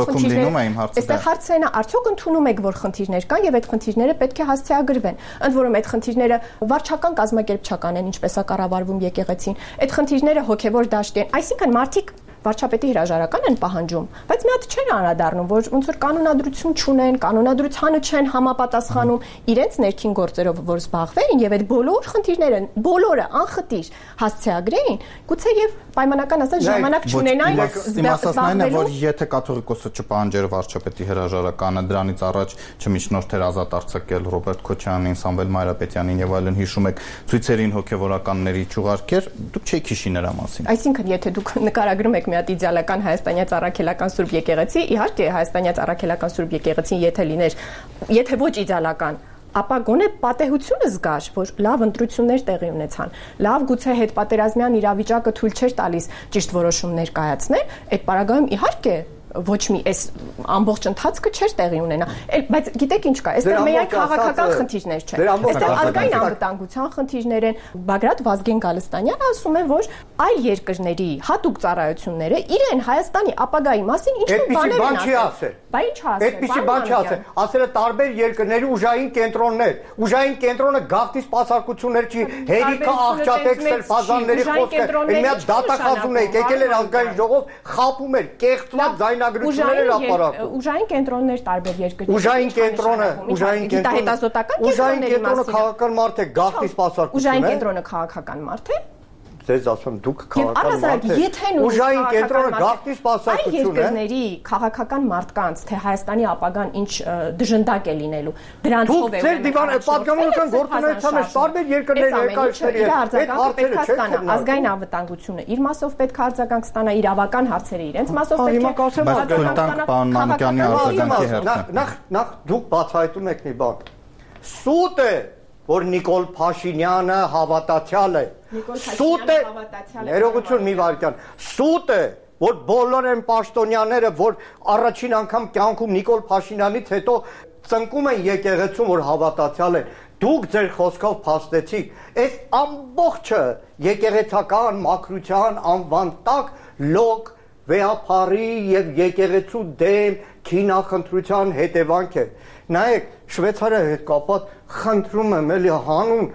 նա արդյոք ընդունում եք, որ խնդիրներ կան եւ այդ խնդիրները պետք է հասցեագրվեն։ Ընդ որում այդ խնդիրները վարչական կազմակերպչական են, ինչպես է կառավարվում եկեղեցին։ Այդ խնդիրները հոգեվոր դաշտի են, այսինքն մարդիկ վարչապետի հրաժարական են պահանջում, բայց մի հատ չեն անդրադառնում, որ ոնց որ կանոնադրություն չունեն, կանոնադրությանը չեն համապատասխանում իրենց ներքին գործերով, որ զբաղվեն եւ այդ բոլոր խնդիրները, բոլորը անխտիր հասցեագրեին, գուցե եւ պայմանական ասած ժամանակ չունենային զբաղվելու։ Որ եթե կաթողիկոսը չպահանջեր վարչապետի հրաժարականը, դրանից առաջ չմիջնորդեր ազատ արձակել Ռոբերտ Քոչարյանին, Սամվել Մանրապետյանին եւ այլն, հիշում եք, ցույցերին հոգեվորականների չուղարկեր, դուք չեք հիշի նրա մասին։ Այսինքն, եթե դուք նկարագրում եք մի հատ իդեալական հայաստանյաց առաքելական Սուրբ եկեղեցի, իհարկե հայաստանյաց առաքելական Սուրբ եկեղեցին եթե լիներ, եթե ոչ իդեալական, ապա գոնե պատեհությունը զգար, որ լավ ընտրություններ տեղի ունեցան, լավ գուցե հետպատերազմյան իրավիճակը թույլ չէր տալիս ճիշտ որոշումներ կայացնել, այդ պարագայում իհարկե ոչ մի այս ամբողջ ընթացքը չէր տեղի ունենա, բայց գիտեք ինչ կա, այստեղ միայն քաղաքական խնդիրներ չեն, այստեղ ազգային անվտանգության խնդիրներ են։ Բագրատ Վազգեն Գալստանյանը ասում է, որ այլ երկրների հատուկ ծառայությունները իրեն Հայաստանի ապագայի մասին ինչ-որ բաներ են ասել։ Բա ինչ ասել։ Այդպիսի բան չի ասել։ Ասել է տարբեր երկրների ուժային կենտրոններ, ուժային կենտրոնը գաղտնի սպասարկություններ չի, հերիքը աղճատեցնել ֆազանների խոսքը, մի հատ դատախազում եք, եկել էր ազգային ժողով, խափում էր, կեղծված Ուժային կենտրոններ տարբեր երկրների։ Ուժային կենտրոնը քաղաքական մարդ է, գաղտնի սպասարկություն է։ Ուժային կենտրոնը քաղաքական մարդ է։ Ձեզ ասում դուք քաղաքական մարդ եք։ Ուժային կենտրոնը գաղտնի սպասարկություն է։ Այլ երկրների քաղաքական մարդկանց, թե Հայաստանի ապագան ինչ դժնդակ է լինելու, դրանցով է։ Ձեր դիվան պատգամավորական գործունեության մեջ տարբեր երկրների ներկայացրել այդ հարցերը չեն։ Ազգային անվտանգությունը իր մասով պետք է արձագանք ստանա, իրավական հարցերը իրենց մասով պետք է։ Նախ դուք բացահայտում եք մի բան։ Սուտ է, որ Նիկոլ Փաշինյանը հավատացյալ է։ Սուտ է, ներողություն մի վարքյան։ Սուտ է, որ բոլոր են պաշտոնյաները, որ առաջին անգամ կյանքում Նիկոլ Փաշինյանից հետո ծնկում են եկեղեցում, որ հավատացյալ են։ Դուք ձեր խոսքով փաստեցիք, այս ամբողջը եկեղեցական մաքրության անվան տակ լոկ վեհապարի եւ եկեղեցու դեմ քինախնդրության հետևանք է։ Նայեք, Շվեյցարիայի հետ կապված խնդրում եմ էլի հանուն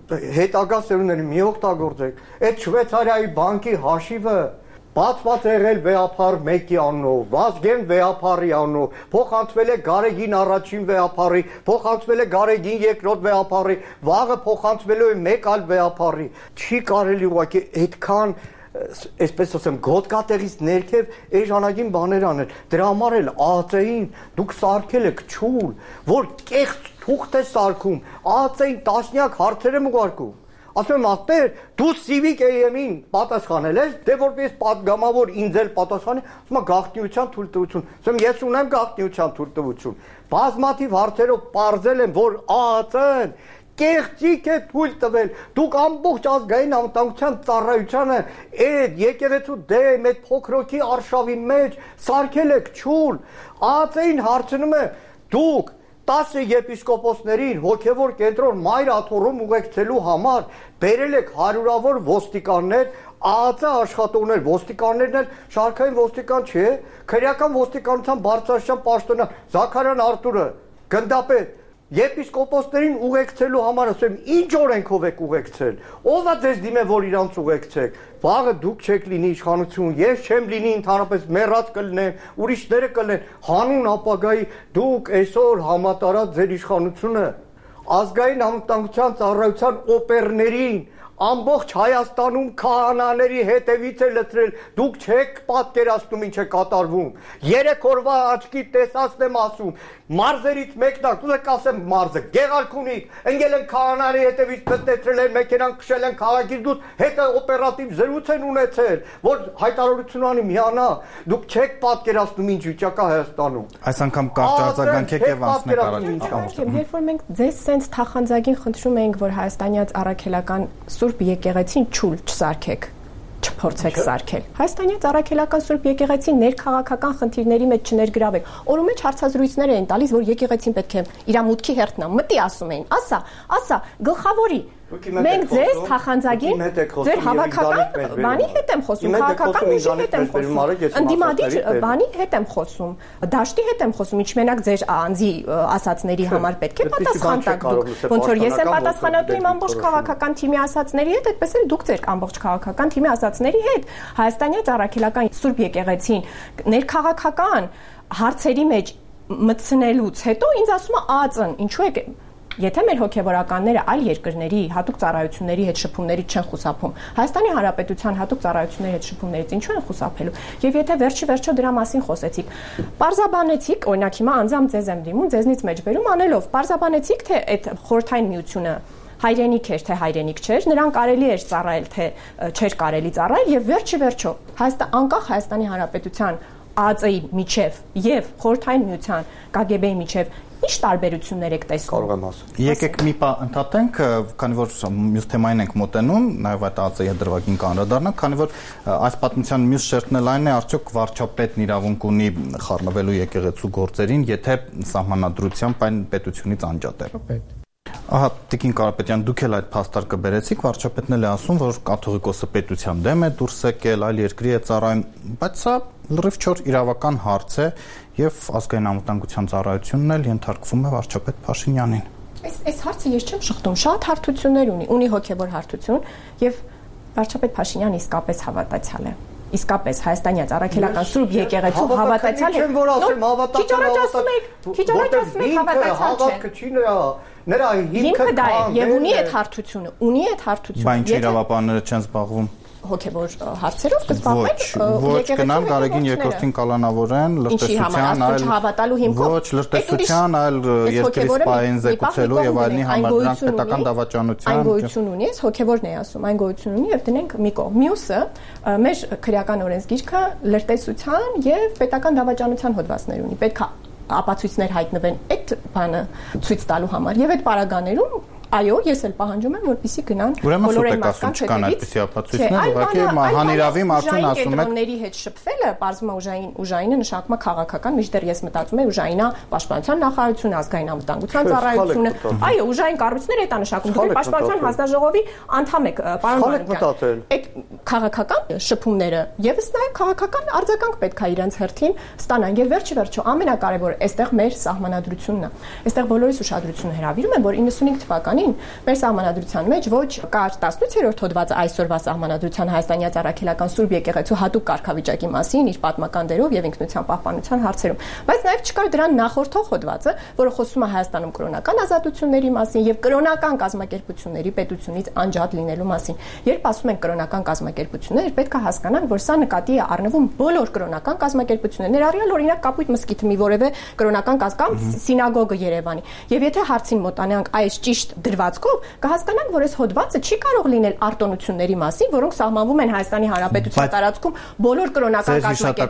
հետագա սերունդների մի օգտագործեք։ Այդ Շվեյցարիայի բանկի հաշիվը բացված եղել վեհապար 1-ի անունով, Վազգեն վեհապարի անունով, փոխանցվել է Գարեգին առաջին վեհապարի, փոխանցվել է Գարեգին երկրորդ վեհապարի, վաղը փոխանցվելու է մեկ այլ վեհապարի։ Չի կարելի ուղղակի այդքան, այսպես ասեմ, գոտկատեղից ներքև էժանագին բաներ անել։ Դրա համար էլ ԱԱԾ-ին դուք սարքել եք չուլ, որ կեղծ թուղթ է սարքում, ԱԱԾ-ին տասնյակ հարցեր եմ ուղարկում։ Ասում եմ, ախպեր, դու Civic AM-ին պատասխանել ես, դե որպես պատգամավոր ինձ էլ պատասխանի, ասում եմ գաղտնիության թույլտվություն։ Ասում եմ, ես ունեմ գաղտնիության թույլտվություն։ Բազմաթիվ հարցերով պարզել եմ, որ ԱԱԾ-ն կեղծիք է թույլ տվել։ Դուք ամբողջ ազգային անվտանգության ծառայությանը այդ եկեղեցու դեմ, այդ փոքրոքի արշավի մեջ սարքել եք չուլ։ ԱԱԾ-ին հարցնում է, դուք 10 եպիսկոպոսներին հոգևոր կենտրոն Մայր Աթոռում ուղեկցելու համար բերել եք հարյուրավոր ոստիկաններ, ԱԱԾ աշխատողներ, ոստիկաններն էլ շարքային ոստիկան չէ, քրեական ոստիկանության բարձրաստիճան պաշտոնյա Զաքարյան Արտուրը, գնդապետ, եպիսկոպոսներին ուղեկցելու համար ասեմ, ինչ օրենքով եք ուղեկցել, ով է ձեզ դիմել, որ իրանց ուղեկցեք, վաղը դուք չեք լինի իշխանություն, ես չեմ լինի, ընդհանրապես մեռած կլինեմ, ուրիշները կլինեն, հանուն ապագայի դուք այսօր համատարած ձեր իշխանությունը ազգային անվտանգության ծառայության օպերներին ամբողջ Հայաստանում քահանաների հետևից է լցրել, դուք չեք պատկերացնում ինչ է կատարվում, 3 օրվա աչքի տեսածն եմ ասում, մարզերից մեկնակ, դու եք ասեմ մարզը, Գեղարքունիք, ընկել են քահանաների հետևից նստեցրել են, մեքենան քշել են քաղաքից դուրս, հետո օպերատիվ զրույց են ունեցել, որ հայտարարություն անի միանա, դուք չեք պատկերացնում ինչ վիճակ է Հայաստանում։ Այս անգամ կարճ արձագանքեք եւ անցնենք առաջ։ Երբ որ մենք ձեզ սենց թախանձագին խնդրում ենք, որ հայաստանյաց առաքելական Սուրբ եկեղեցին չուլ չսարքեք, չփորձեք սարքել։ Հայաստանյաց առաքելական Սուրբ եկեղեցին ներքաղաքական խնդիրների մեջ չներգրավեք։ Օրու մեջ հարցազրույցներ էին տալիս, որ եկեղեցին պետք է իր մուտքի հերթնա, մտի ասում էին, ասա, գլխավորի։ Մենք ձեզ թախանձագին ձեր հավաքական բանի հետ եմ խոսում, քաղաքական ուժի հետ եմ խոսում, ընդդիմադիր բանի հետ եմ խոսում, դաշտի հետ եմ խոսում, ինչ մենակ ձեր անձի ասածների համար պետք է պատասխան տաք դուք, ոնց որ ես եմ պատասխանատու իմ ամբողջ քաղաքական թիմի ասածների հետ, այդպես էլ դուք ձեր ամբողջ քաղաքական թիմի ասածների հետ, Հայաստանյաց առաքելական Սուրբ եկեղեցին ներքաղաքական հարցերի մեջ մտցնելուց հետո ինձ ասում է ԱԱԾ-ն, ինչու է Եթե մեր հոգևորականները այլ երկրների հատուկ ծառայությունների հետ շփումներից չեն խուսափում, Հայաստանի Հանրապետության հատուկ ծառայությունների հետ շփումներից ինչու են խուսափելու։ Եվ եթե վերջի դրա մասին խոսեցիք, պարզաբանեցիք, օրինակ հիմա անձամբ ձեզ եմ դիմում, ձեզնից մեջբերում անելով, պարզաբանեցիք, թե այդ խորհրդային միությունը հայրենիք էր, թե հայրենիք չէր, նրան կարելի էր ծառայել, թե չէր կարելի ծառայել եւ վերջի անկախ Հայաստանի Հանրապետության ԱԱԾ-ի միջև եւ խորհրդային միության ԿԳԲ-ի միջև Ինչ տարբերություններ եք տեսնում։ Կարող եմ ասել։ Եկեք մի բան ընդհատենք, քանի որ մյուս թեմային ենք մոտենում, նաև այդ ԱԱԾ-ի դրվագին կանդրադառնանք, քանի որ այս պատմության մյուս շերտն էլ այն է, արդյոք վարչապետն իրավունք ունի խառնվելու եկեղեցու գործերին, եթե սահմանադրությամբ այն պետությունից անջատ է։ Ահա Տիկին Կարապետյան, դուք էլ այդ փաստարկը բերեցիք, վարչապետն էլ է ասում, որ կաթողիկոսը պետության դեմ է դուրս եկել, այլ երկրի է ծառայում, բայց սա լրիվ չոր իրավական հարց է եւ ազգային անվտանգության ծառայությունն էլ ենթարկվում է վարչապետ Փաշինյանին։ Այս հարցը ես չեմ շղթում, շատ հարթություններ ունի հոգեվոր հարթություն եւ վարչապետ Փաշինյանը իսկապես հավատացյալ է։ Իսկապես հայաստանյաց առաքելական Սուրբ եկեղեցու հավատացյալ է։ Քիչ առաջ ասում եք հավատացյալ չէ։ Նրա հիմքը դա է եւ ունի այդ հարթությունը, Բայց ինչ իրավաբանները չեն զբաղվում հոգեվոր հարցերով կզբաղվեն ոչ գնան Գարեգին երկրորդին կալանավորեն լրտեսության այլ հավատալու հիմքով ոչ լրտեսության այլ երկրի սպային զեկուցելու եւ այլնի համար դրանք պետական դավաճանության այն գոյություն ունի ես հոգեվորն է ասում այն գոյություն ունի եւ դնենք մի կողմ մյուսը մեր քրեական օրենսգիրքը լրտեսության եւ պետական դավաճանության հոդվածներ ունի պետք է ապացույցներ հայտնվեն այդ բանը ցույց տալու համար եւ այդ պարագաներում այո ես էլ պահանջում եմ որպեսզի գնան բոլոր այն մարդկանց չկան այդպիսի ապացույցներ ուղղակի հանիրավի մարդուն ասում եք կենտրոնների հետ շփվելը բարձում է ուժայինը նշանակում է քաղաքական միշտեր ես մտածում եմ ուժայինա պաշտպանության նախարարությունը ազգային անվտանգության ծառայությունը այո ուժային կառույցներ դա նշանակում դուք պաշտպանության հանձնաժողովի անդամ եք պարոն այդ քաղաքական շփումները եւս նաեւ քաղաքական արձագանք պետք է իրենց հերթին ստանան եւ վերջի ամենակարևորը այստեղ մեր սահմանադրությունն է։ Այստեղ բոլորիս ուշադրությունը հրավիրում են, որ 95 թվականին մեր սահմանադրության մեջ ոչ կար 18-րդ հոդվածը այսօրվա սահմանադրության Հայաստանյաց առաքելական Սուրբ եկեղեցու հատուկ կարգավիճակի մասին իր պատմական դերով եւ ինքնության պահպանության հարցերում, բայց նաեւ չկար դրան նախորդող հոդվածը, որը խոսում է Հայաստանում կրոնական ազատությունների մասին եւ կրոնական կազմակերպությունների պետությունից անջատ լինելու մասին։ Երբ ասում են կրոնական կազմակերպություններ, պետք է հասկանանք, որ սա նկատի է առնվում բոլոր կրոնական կազմակերպությունները, ներառյալ օրինակ Կապույտ մզկիթը մի որևէ կրոնական կամ սինագոգը Երևանի։ Եվ եթե հարցին մոտանանք այս ճիշտ դրվածքով, կհասկանանք, որ այս հոդվածը չի կարող լինել արտոնությունների մասին, որոնք սահմանվում են Հայաստանի Հանրապետության տարածքում բոլոր կրոնական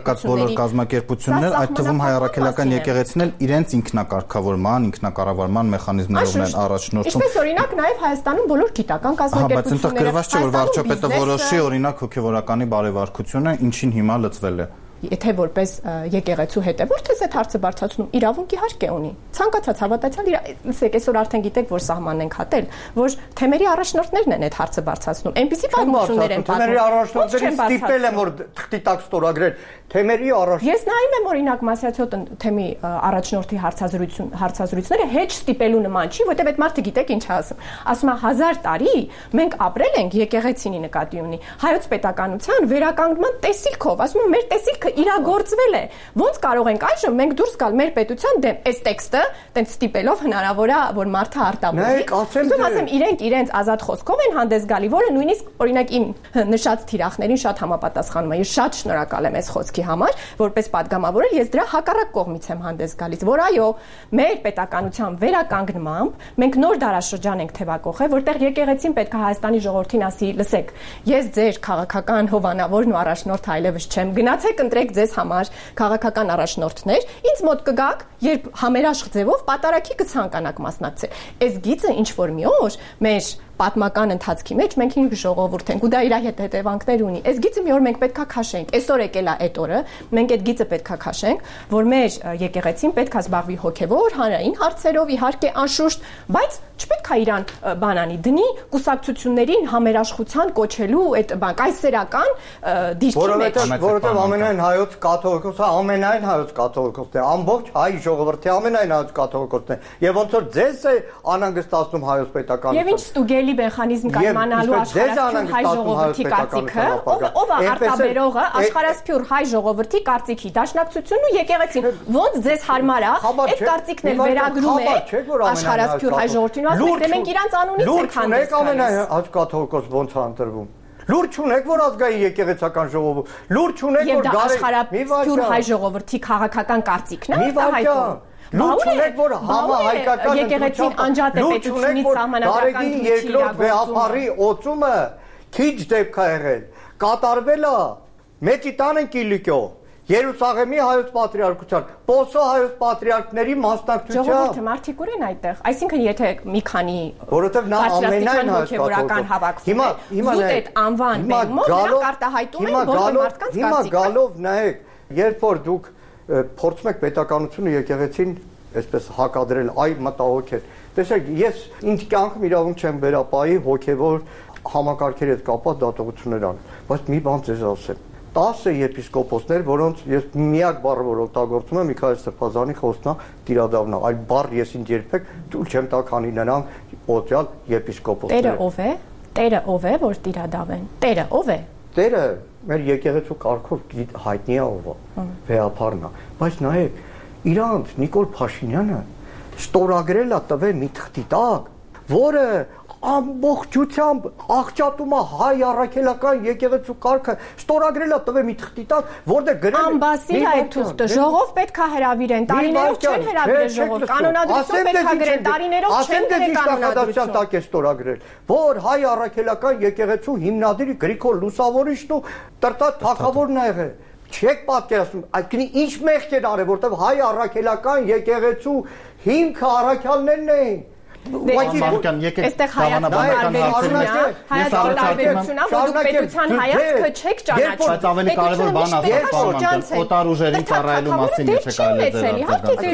կազմակերպությունների, այդ թվում հայ առաքելական եկեղեցին էլ իրենց ինքնակարգավորման, ինքնակառավարման մեխանիզմներով են առաջնորդում։ Ինչպես օրինակ նաև Հայաստանում բոլոր գիտական կազմակերպությունները, գրված չէ, որ վարչապետը որոշի օրինակ հոգևորականի բարեվարկությունը ինչին հիմա լծվել է։ Եթե որպես եկեղեցու հետևորդ ես այդ հարցը բարձրացնում, իրավունք իհարկե ունի։ Ցանկացած հավատացյալ եկեք այսօր արդեն գիտեք, որ սահմանն ենք հատել, որ թեմերի առաջնորդներն են այդ հարցը բարձրացնում։ Այնպիսի պատմություններ են պատմում։ Թեմերի առաջնորդներին ստիպել են, որ թղթի տակ ստորագրել թեմերի առաջ։ Ես նայում եմ օրինակ Մասյացյոտ թեմի առաջնորդի հարցազրույցները հեչ ստիպելու նման չի, որտեղ այդ մարդը գիտեք ինչ ասում։ Ասում է 1000 տարի մենք ապրել ենք եկեղեցինի նկատի ունի հայոց պետականության վերականգնման տեսիլքով, ասում եմ մեր տեսիլքը իրագործվել է։ Ոնց կարող ենք այժմ մենք դուրս գալ մեր պետության դեմ այս տեքստը, տենց ստիպելով հնարավոր է որ մարդը արտահայտի։ Ասեմ իրենք իրենց ազատ խոսքով են հանդես գալի, որը նույնիսկ օրինակ իմ նշած թիրախներին շատ համապատասխանում է։ Ես շատ շնորհակալ եմ այս խոսքի համար, որպես падգամավորել ես դրա հակառակ կողմից եմ հանդես գալիս, որ այո, մեր պետականության վերականգնմամբ մենք նոր դարաշրջան ենք թևակողել, որտեղ եկեղեցին պետք է Հայաստանի ժողովրդին ասի, լսեք, ես ձեր քաղաքական հովանավորն ու առաջնորդ այլևս չեմ, գնացեք ընտրեք ձեզ համար քաղաքական առաջնորդներ, ինձ մոտ կգաք, երբ համերաշխ ձևով պատարագի կցանկանաք մասնակցել։ Այս գիծը ինչ որ մի օր մեր պատմական ընթացքի մեջ մենք ինք ժողովուրդ ենք ու դա իր հետ հետևանքներ ունի։ Այս գիծը մի օր մենք պետքա քաշենք։ Այսօր եկել է այդ օրը, մենք այդ գիծը պետքա քաշենք, որ մեր եկեղեցին պետքա զբաղվի հոգևոր, հանրային հարցերով, իհարկե անշուշտ, բայց չպետք է իրան բանանի դնի կուսակցություններին համերաշխության կոչելու այդ բան կայսերական դիրքի մեջ, որովհետև ամենայն հայոց կաթողիկոսը ամենայն հայոց կաթողիկոսն է, ամբողջ հայ ժողովրդի ամենայն հայոց կաթողիկոսն է, եւ ոնց որ ձեզ է անհանգստացնում հայոց պետականությունը։ Եվ ինչ ստուգելի մեխանիզմ կա իմանալու աշխարհասփյուր հայ ժողովրդի կարծիքը, ով է արտաբերողը աշխարհասփյուր հայ ժողովրդի կարծիքի, դաշնակցությունն ու եկեղեցին, ոնց ձեզ հարմար է, այդ կարծիքն էլ վերագրում է աշխարհասփյուր հայ ժողովրդին, ասեք, դե մենք իրանց անունից ենք հանդես գալիս։ Ամենայն հայոց կաթողիկոս ոնց է ընտրվում։ Լուրջ չունեք, որ ազգային եկեղեցական ժողովուրդ, լուրջ չունեք, որ աշխարհասփյուր հայ ժողովրդի քաղաքական կարծիքն է արտահայտում։ Լուրջ չունեք, որ համահայկական եկեղեցին անջատ է պետությունից սահմանադրական երկրորդ վեհապարի օծումը քիչ դեպք է եղել։ Կատարվել է Մեծի տան Կիլիկիո Երուսաղեմի հայոց պատրիարքության, Պոսո հայոց պատրիարքների մասնակցությամբ։ Ժողովուրդը մարդիկ ուր են այդտեղ։ Այսինքն եթե մի քանի որովհետև նա ամենայն հոգևորական հավաքվում է, զուտ այդ անվան բեմով նրանք արտահայտում են բոլոր մարդկանց կարծիքը։ Հիմա գալով նայեք, երբ որ դուք փորձում եք պետականությունը եկեղեցին այսպես հակադրել այ մտահոգ են։ Տեսեք, ես ինձ կյանքում իրավունք չեմ վերապահի հոգևոր համակարգերի հետ կապված դատողություններ ան, բայց մի բան ձեզ ասեմ։ 10 եպիսկոպոսներ, որոնց ես միակ բառը որ օգտագործում եմ Միքայել Սրբազանի խոսքն է Տիրադավնա, այլ բառ ես ինձ երբեք թույլ չեմ տա, քանի նրանք օտյալ եպիսկոպոսներ։ Տերը ով է? Տերը ով է, որ Տիրադավեն։ Տերը ով է? Տերը մեր եկեղեցու կարգով հայտնի է ով է, վեհապարն է, բայց նայեք, իրանց Նիկոլ Փաշինյանը ստորագրել է տվել մի թղթի տակ, որը ամբողջությամբ աղճատում է հայ առաքելական եկեղեցու կարգը, ստորագրել է տվել մի թղթի տակ, որտեղ գրել է ամբասիր այդ թուղթը, ժողով պետք է հրավիրեն, տարիներով չեն հրավիրել ժողով, կանոնադրություն պետք է գրեն, տարիներով չեն գրել կանոնադրություն տակ է ստորագրել, որ հայ առաքելական եկեղեցու հիմնադիրի Գրիգոր Լուսավորիչն ու Տրտատ Թագավորն ա եղել։ Չեք պատկերացնում, այսինքն ինչ մեղք էր արել, որտեղ հայ առաքելական եկեղեցու հիմքը առաքյալներն էին։ Այստեղ հայացքական տարբերությունն է, որ դուք պետության հայացքը չեք ճանաչում։ Բայց ավելի կարևոր բան ասել, օտար ուժերին ծառայելու մասին չեք այլևս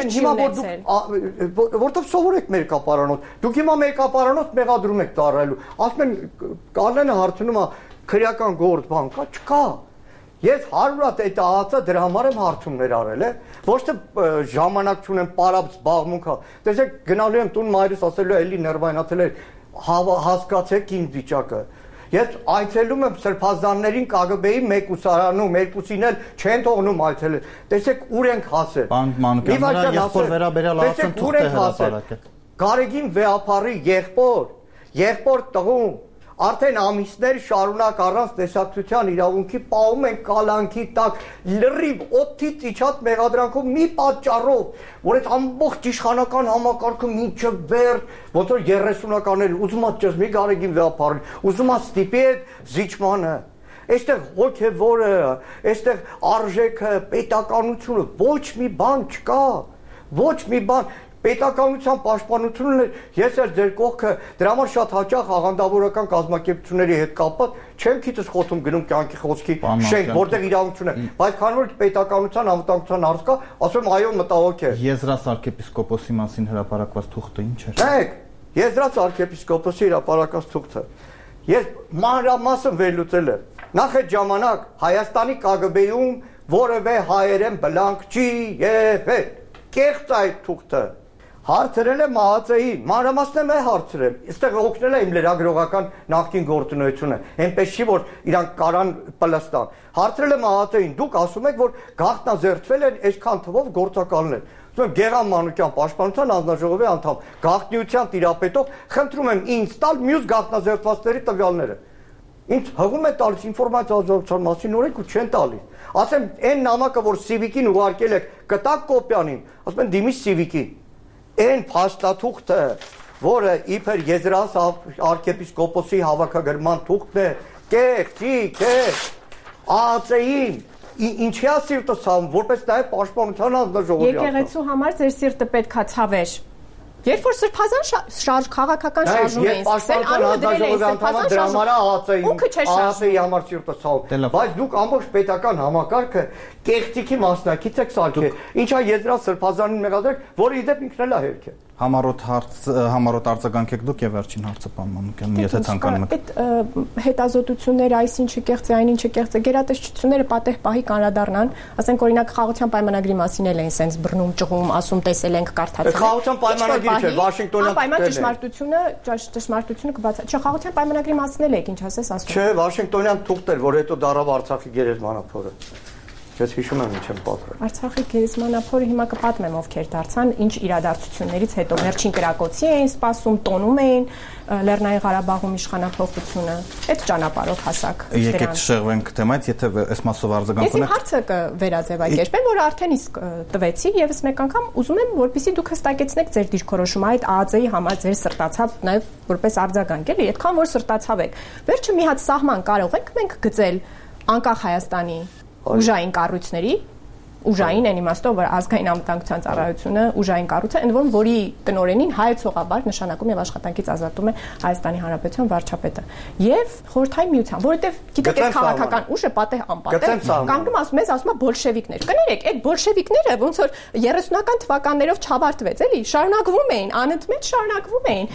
որտեվ սովորեք մերկապարանոց։ Դուք հիմա մերկապարանոց մեղադրում եք ծառայելու։ Ասում են Կանանը հարցնում է քրեական գործ բան կա, չկա։ Ես 100 հատ այդ ահացա դրա համար եմ հարցումներ արել, ոչ թե ժամանակ չունեմ, պարապ զբաղմունք, տեսեք գնալու եմ տուն մայրս ասելու էլի ներվայնացել է, հասկացեք իմ վիճակը։ Ես այցելում եմ սրբազաններին KGB-ի մեկ ուսարանում, երկուսին էլ չեն թողնում այցելել։ Տեսեք ուր ենք հասել։ Պարոն Մանուկյան, նրա եղբոր վերաբերյալ արդեն թուղթ է հրապարակել։ Գարեգին Վեհափարի եղբոր տղուն արդեն ամիսներ շարունակ առանց տեսակցության իրավունքի պահում են կալանքի տակ լրիվ օդից իջած մեղադրանքով մի պատճառով, որ այդ ամբողջ իշխանական համակարգը մինչև վեր, ոնց որ 30-ականներ ուզում է ճզմի Գարեգին Վեհափարին, ուզում է ստիպի այդ զիջմանը։ Այստեղ հոգևորը, այստեղ արժեքը, պետականությունը, ոչ մի բան չկա, ոչ մի բան։ Պետականության պաշտպանությունը ես էլ ձեր կողքը դրա համար շատ հաճախ աղանդավորական կազմակերպությունների հետ կապված չեմ քիթս խոթում գնում կյանքի խոսքի շենք, որտեղ իրավունք չունեմ, բայց քանի որ պետականության անվտանգության հարց կա, ասում եմ այո մտահոգ է։ Եզրաց arczepiskoposi մասին հրապարակված թուղթը ինչ էր։ Նայեք, Եզրաց arczepiskoposi հրապարակված թուղթը ես մանրամասն վերլուծել եմ։ Նախ այդ ժամանակ Հայաստանի KGB-ում որևէ հայերեն բլանկ չի եղել։ Կեղծ այդ թուղթը հարցրել եմ ԱԱԾ-ին, մանրամասն եմ հարցրել, այստեղ օգնել է իմ լրագրողական նախկին գործունեությունը, այնպես չի, որ իրանք կարան պլստան։ Հարցրել եմ ԱԱԾ-ին, դուք ասում եք, որ գաղտնազերծվել են այսքան թվով գործակալներ։ Ասում եմ Գեղամ Մանուկյան, Պաշտպանության հանձնաժողովի անդամ, գաղտնիության տիրապետող, խնդրում եմ ինձ տալ մյուս գաղտնազերծվածների տվյալները։ Ինձ հղում է տալիս ինֆորմացիա ազատության մասին օրենք ու չեն տալիս։ Ասեմ, այն նամակը, որ Սիվիկին ուղարկել եք, կտակ կոպիանին, ասում են դիմի Սիվիկին։ Այն փաստաթուղթը, որը իբր Եզրաց arczepiskoposi հավաքագրման թուղթն է, կեղծ, ԱԱԾ-ին ինչի՞ է սիրտը ցավում, որպես նաև պաշտպանության հանձնաժողովի անդամ։ Եկեղեցու համար ձեր սիրտը պետք է ցավեր։ Երբ որ սրբազան շարժ քաղաքական շարժում էին սկսել, անունը դրել էին սրբազան շարժում։ Ուքը չէ շարժում։ ԱԱԾ-ի համար սիրտը ցավում։ Բայց դուք ամբողջ պետական համակարգը կեղծիքի մասնակից եք սարքել։ Ինչա Եզրաց սրբազանին մեղադրեք, որը իդեպ ինքն էլ է հերք է։ Համառոտ արձագանքեք դուք եւ վերջին հարցը պարոն Մանուկյան, եթե ցանկանում եք։ Այդ հետազոտությունները, այսինչը կեղծ է, այնինչը կեղծ է, գերատեսչությունները պատեհ պահի կանրադառնան, ասենք օրինակ խաղաղության պայմանագրի մասին էլ են սենց բռնում, ճղում, ասում, տեսել ենք, կարդացել։ Խաղաղության պայմանագրի չէ, Վաշինգտոնյան պայման ճշմարտությունը կբացա։ Չէ, խաղաղության պայմանագրի մասին էլ եք, ինչ ասես ասում։ Չէ, Վաշինգտոնյան թուղթ էր, որ հետո դարավ Արցախի գերեզմանափորը։ Ես հիշում եմ ինչ եմ պատրել։ Արցախի գերեզմանափորը հիմա կպատմեմ ովքեր դարձան, ինչ իրադարձություններից հետո վերջին կրակոցի էին սպասում, տոնում էին Լեռնային Ղարաբաղում իշխանափոխությունը։ Այդ ճանապարհով հասակ։ Եկեք շեղվենք թեմայից, եթե այս մասով արձագանք ունեք։ Ես հարցը կվերաձևակերպեմ, որ արդեն իսկ տվեցի, եւս մեկ անգամ ուզում եմ, որպեսզի դուք հստակեցնեք ձեր դիրքորոշումը այդ ԱԱԾ-ի համար ձեր սրտացավ նաեւ որպես արձագանք, էլի, այդքան որ սրտացավ եք։ Վերջը մի հատ սահման կարող ենք մենք գծել անկախ Հայաստանի ուժային կառույցների, ուժային այն իմաստով, որ ազգային անվտանգության ծառայությունը ուժային կառույց է, ընդ որում որի տնօրենին հայեցողաբար նշանակում եւ աշխատանքից ազատում է Հայաստանի Հանրապետության վարչապետը եւ Խորհրդային Միության, որովհետեւ գիտեք այս քաղաքական ուժը պատեհ անպատեհ կանգնում ասում ես, ասում է բոլշևիկներ։ Կներեք, այդ բոլշևիկները ոնց որ 30-ական թվականներով չավարտվեց, էլի, շարունակվում էին, անընդմեջ շարունակվում էին։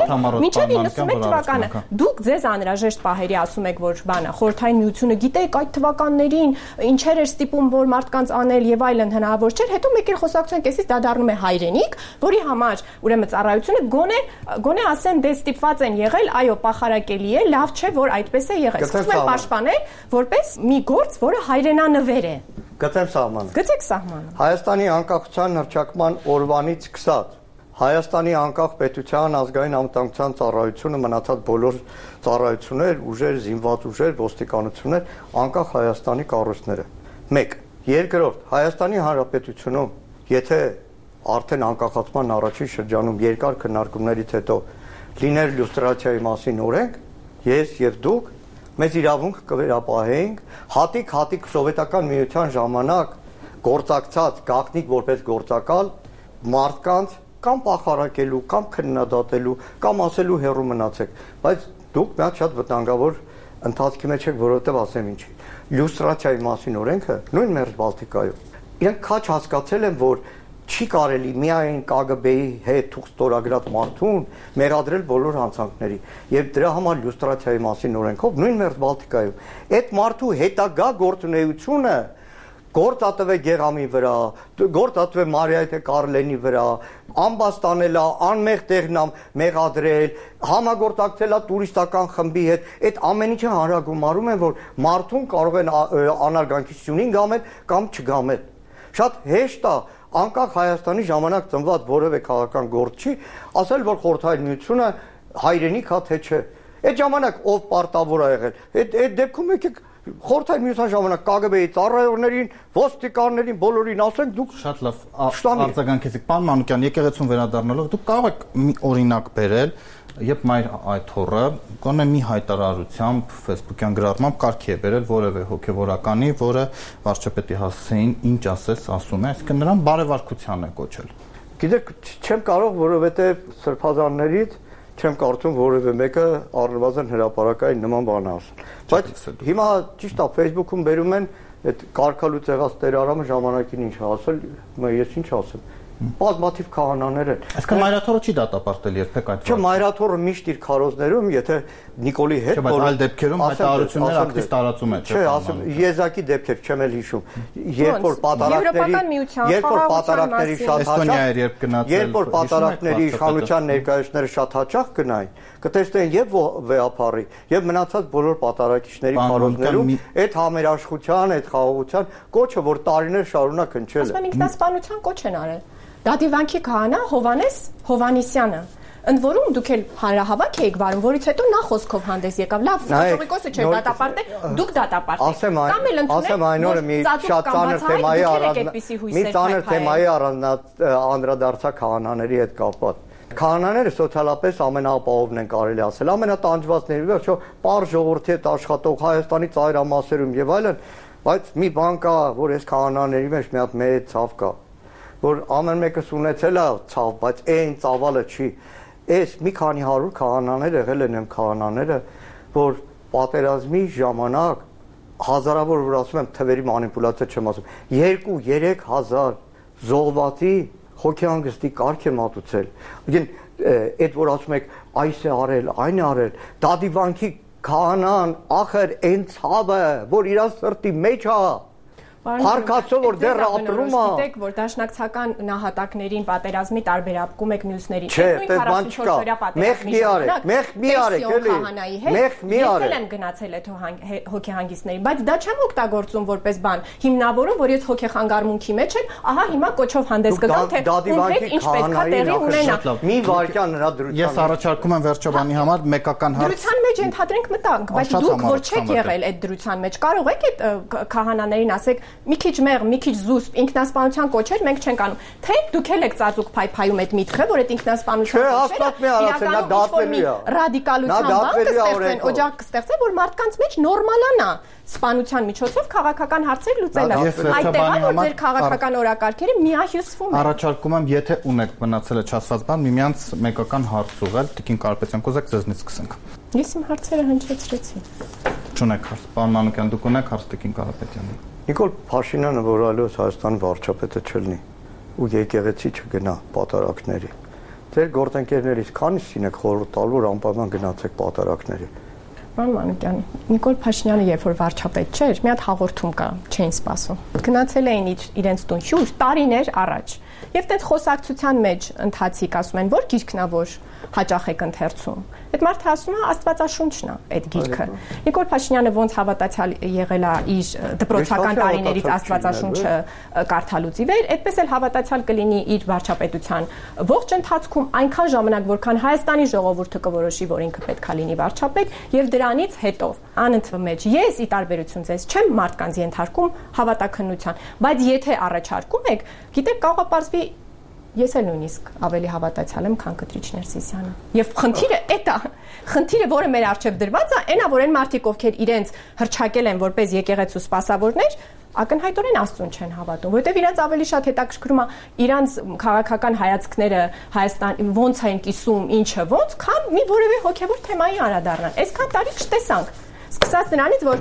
Մինչև 91 թվականը դուք ձեզ անհրաժեշտ պահերի ասում եք, որ բանը Խորհրդային Միությունը գիտեք այդ թվականներին ինչեր էր ստիպում, որ մարդկանց եւ այլն հնարավոր չէր, հետո մեկ էլ խոսակցության կեսից դա դառնում է հայրենիք, որի համար ուրեմն ծառայությունը գոնե ասեն դե ստիպված են եղել, այո, պախարակելի է, լավ չէ, որ այդպես է եղել։ Սկսում են պաշտպանել որպես մի գործ, որը հայրենանվեր է։ Գտեմ սահմանը։ Գծեք սահմանը։ Հայաստանի անկախության հռչակման օրվանից սկսած Հայաստանի անկախ պետության ազգային անվտանգության ծառայությունը մնացած բոլոր ծառայություններ, ուժեր, զինված ուժեր, ոստիկանություններ, անկախ Հայաստանի կառույցները։ 1. Երկրորդ, Հայաստանի Հանրապետությունում, եթե արդեն անկախացման առաջին շրջանում երկար քննարկումներից հետո լիներ լյուստրացիայի մասին օրենք, ես եւ դուք մեծ իրավունք կվերապահեինք հատիկ սովետական միության ժամանակ գործակցած գաղտնիք որպես գործակալ մարդկանց կամ պախարակելու, կամ քննադատելու, կամ ասելու հեռու մնացեք, բայց դուք շատ շատ վտանգավոր ընթացքի մեջ եք, որովհետև ասեմ ինչի։ Լյուստրացիայի մասին օրենքը նույն Մերձ Բալտիկայում իրենք քաչ հասկացել են, որ չի կարելի միայն KGB-ի հետ թուղթ ստորագրած մարդուն մեղադրել բոլոր հանցանքների եւ դրա համար լյուստրացիայի մասին օրենքով նույն Մերձ Բալտիկայում այդ մարդու հետագա գործունեությունը գործատվե Գեղամի վրա, գործատվե Մարիա թե Կարլենի վրա, ամբաստանելա, անմեղ տեղնա մեղադրել, համագործակցելա տուրիստական խմբի հետ, այդ ամեն ինչը հանրագումարում են, որ մարդուն կարող են անարգանքությունին գամել կամ չգամել։ Շատ հեշտ է անկախ Հայաստանի ժամանակ ծնված որևէ քաղաքական գործ չի, ասել որ Խորհրդային Միությունը հայրենիք է թե չէ։ Այդ ժամանակ ով պարտավոր է եղել։ Այդ դեպքում եկեք Խորհրդային Միության ժամանակ KGB-ի ծառայողներին, ոստիկաններին, բոլորին ասենք դուք շատ լավ արձագանքեցիք, պարոն Մանուկյան, եկեղեցուն վերադառնալով դուք կարող եք մի օրինակ բերել, երբ Մայր Այթոռը գոնե մի հայտարարությամբ Facebook-յան գրառմամբ կարգի է բերել որևէ հոգևորականի, որը վարչապետի հասցեին ինչ ասես ասում է, այսինքն նրան բարեվարկության է կոչել։ Գիտեք, չեմ կարող, որովհետև սրբազաններից չեմ կարծում որևէ մեկը առնվազն հրապարակային նման բան ասել։ Բայց հիմա ճիշտ է Facebook-ում բերում են այդ կարգալուց եղած Տեր Արամը ժամանակին ինչ ասել, ես ինչ ասեմ։ Բազմաթիվ քահանաներ են։ Այսինքն Մայր Այթոռը չի դատապարտել երբեք այդ։ Չէ, Մայր Այթոռը միշտ իր քարոզներում, եթե Նիկոլի հետ բայց այլ դեպքերում հայտարարություններ ակտիվ տարածում է, չէ, ասեմ, եզակի դեպքեր չեմ էլ հիշում։ Երբ որ պատարակների շատ հաճախ, երբ որ պատարակների իշխանության ներկայացուցիչները շատ հաճախ գնային, կտեսնեն եւ վեհապարի, եւ մնացած բոլոր պատարակիչների քարոզներում այդ համերաշխության, այդ խաղաղության կոչը, որ տարիներ շարունակ հնչել է։ Ասում են ինքնասպանության կոչ են արել։ Դատիվանքի քահանա Հովանես Հովանիսյանը, ընդ որում դուք էլ հանրահավաք եք վարում, որից հետո նա խոսքով հանդես եկավ։ Լավ, կաթողիկոսը չէ դատապարտել, դուք դատապարտեք։ Կամ էլ ասեմ այն օրը մի շատ ծանր թեմայի անդրադարձա քահանաների հետ կապված։ Քահանաները սոցիալապես ամենաապահովն են կարելի ասել, ամենատանջվածների վերջո պարզ ժողովրդի հետ աշխատող Հայաստանի ծայրամասերում եւ այլն, բայց մի բան կա, որ այս քահանաների մեջ մի հատ մեծ ցավ կա, որ ամեն մեկս ունեցել է ցավ, բայց այն ցավալը չի։ Այս մի քանի 100 քահանաներ եղել են եմ քահանաները, որ պատերազմի ժամանակ հազարավոր որ ասում եմ թվերի մանիպուլյացիա չեմ ասում, 2-3 հազար զոհվածի հոգեհանգստի կարգ է մատուցել։ Այդ որ ասում եք այս է արել, այն է արել, դատիվանքի քահանան ախր այն ցավը, որ իր սրտի մեջ է, Հարկացո որ դեռ ապրում է։ Գիտեք, որ դաշնակցական նահատակներին պատերազմի տարբերակում եք մյուսների։ Չէ, այդպես բան չկա։ Մեղ մի արեք, էլի։ Մեղ մի արեք։ Ես եմ գնացել այդ հոգեհանգիստների, բայց դա չեմ օգտագործում որպես բան։ Հիմնավորում, որ ես հոգեխանգարմունքի մեջ եմ, ահա հիմա կոչով հանդես կգամ, թե ում ինչ պետքա տեղի ունենա։ Մի վարքյան նրա դրության։ Ես առաջարկում եմ վերջաբանի համար մեկական հարց։ Դրության մեջ ընդհանրենք մտանք, բայց դուք որ չեք եղել այդ դրության մեջ, կարող եք այդ քահանաներին ասեք մի քիչ մեղ, մի քիչ զուսպ ինքնասպանության կոչեր մենք չենք անում։ Թե դուք եք ծածուկ փայփայում այդ միտքը, որ այդ ինքնասպանության ռադիկալության բան կստեղծեն, օջակ կստեղծեն, որ մարդկանց մեջ նորմալանա սպանության միջոցով քաղաքական հարցեր լուծելը։ Այդտեղ է որ ձեր քաղաքական օրակարգերը միահյուսվում են։ Առաջարկում եմ, եթե ունեք մնացել է չասված բան, միմյանց մեկական հարց ուղղել, Տիկին Կարապետյան, կուզեք ձեզնից սկսենք։ Ես իմ հարցերը հնչեցրեցի։ Չունեք հարց, պարոն Մանուկյան, դուք ունեք հարց Տիկին Կարապետյանին։ Նիկոլ Փաշինյանը որ այլոց Հայաստանի վարչապետը չլինի ու եկեղեցի չգնա պատարակների։ Ձեր գործընկերներից քանիսին եք խորհուրդ տալ, որ անպայման գնացեք պատարակների։ Պարոն Մանուկյան, Նիկոլ Փաշինյանը երբ որ վարչապետ չէր, մի հատ հաղորդում կա, չէին սպասում։ Գնացել էին իրենց տուն հյուր տարիներ առաջ։ Եվ այդ խոսակցության մեջ ընթացիկ ասում են, որ գիրքն է, որ հաճախ եք ընթերցում։ Այդ մարդը ասում է Աստվածաշունչն է այդ գիրքը։ Նիկոլ Փաշինյանը ոնց հավատացյալ եղել է իր դպրոցական տարիներից Աստվածաշունչը կարդալուց ի վեր, այդպես էլ հավատացյալ կլինի իր վարչապետության ողջ ընթացքում այնքան ժամանակ, որքան Հայաստանի ժողովուրդը կորոշի, որ ինքը պետք է լինի վարչապետ, եւ դրանից հետո անընդհատ մեջ ես ի տարբերություն ձեզ չեմ մարդկանց ենթարկում հավատաքննության, բայց եթե առաջարկում եք, գիտեք կարող է պարզվի ես էլ նույնիսկ ավելի հավատացյալ եմ, քան Կտրիչ Ներսիսյանը։ Եվ խնդիրը էդ է։ Խնդիրը, որը մեր առջև դրված է, այնա որ այն մարդիկ, ովքեր իրենց հրճակել են որպես եկեղեցու սպասավորներ, ակնհայտորեն Աստծուն չեն հավատում, որովհետև իրանց ավելի շատ հետաքրքրում է իրանց քաղաքական հայացքները Հայաստան ոնց են կիսում, ինչը ոնց, քան մի որևէ հոգևոր թեմայի անդրադառնան։ Այսքան տարի չտեսանք։ Սկսած նրանից, որ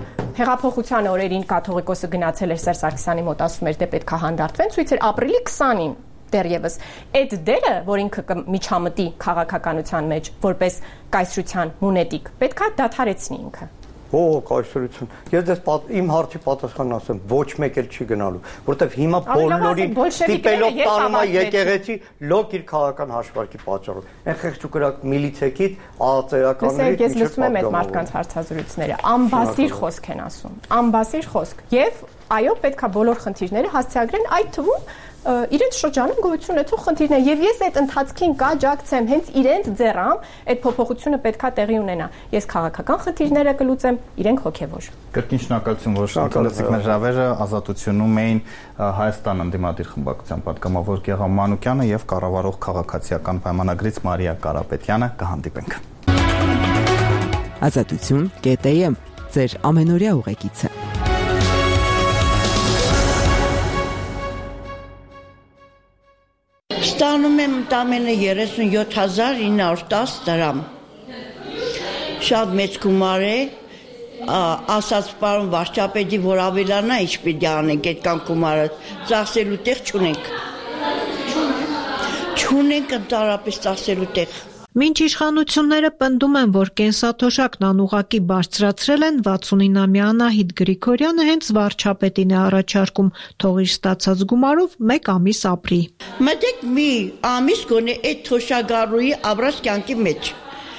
հեղափոխության օրերին կաթողիկոսը գնացել էր Սերժ Սարգսյանի մոտ, ասում էր, դե պետք է հանդարտվեն, ցույց էր ապրիլի 20-ին։ դեռևս այդ դերը, որ ինքը միջամտի քաղաքականության մեջ որպես կայսրության մունետիկ, պետքա դադարեցնի ինքը։ Կայսրություն։ Ես իմ հարցի պատասխանն ասեմ, ոչ մեկ էլ չի գնալու, որովհետև հիմա բոլորին ստիպելով տանում է եկեղեցի լոկ իր քաղաքական հաշվարկի պատճառով։ Այն խեղճուկրակ միլիցեքից ածերականներից ես լսում եմ այդ մարդկանց հարցազրույցները, անբասիր խոսք են ասում, անբասիր խոսք։ Եվ այո, պետքա բոլոր խնդիրները հասցեագրեն, այդ թվում իրենց շրջանում գոյություն ունեցող խնդիրներ եւ ես այդ ընթացքին կաջակցեմ հենց իրենց ձեռամ այդ փոփոխությունը պետքա տեղի ունենա ես քաղաքական խնդիրները կլուծեմ իրենք հոգեվոր Կրկին շնորհակալություն որ շնորհակալեցիք մեր հրավերը ազատությունում էին Հայաստան ընդդիմադիր խմբակցության պատգամավոր Գեղամ Մանուկյանը եւ կառավարող քաղաքացիական պայմանագրից Մարիա Կարապետյանը կհանդիպենք Ազատություն.am ձեր ամենօրյա ուղեկիցը Ստանում եմ ընդամենը 37910 դրամ։ Շատ մեծ գումար է, ասաց պարոն վարչապետի, որ ավելանա ինչ պիտի անենք այդ կան գումարը, ծախսելու տեղ չունենք։ Չունենք ընդհանրապես ծախսելու տեղ։ Մինչ իշխանությունները պնդում են, որ կենսաթոշակն անուղղակի բարձրացրել են 69-ամյա Անահիտ Գրիգորյանը հենց վարչապետին է առաջարկում թող իր ստացած գումարով 1 ամիս ապրի։ Մտեք մի ամիս գոնե այդ թոշակառուի ապրած կյանքի մեջ։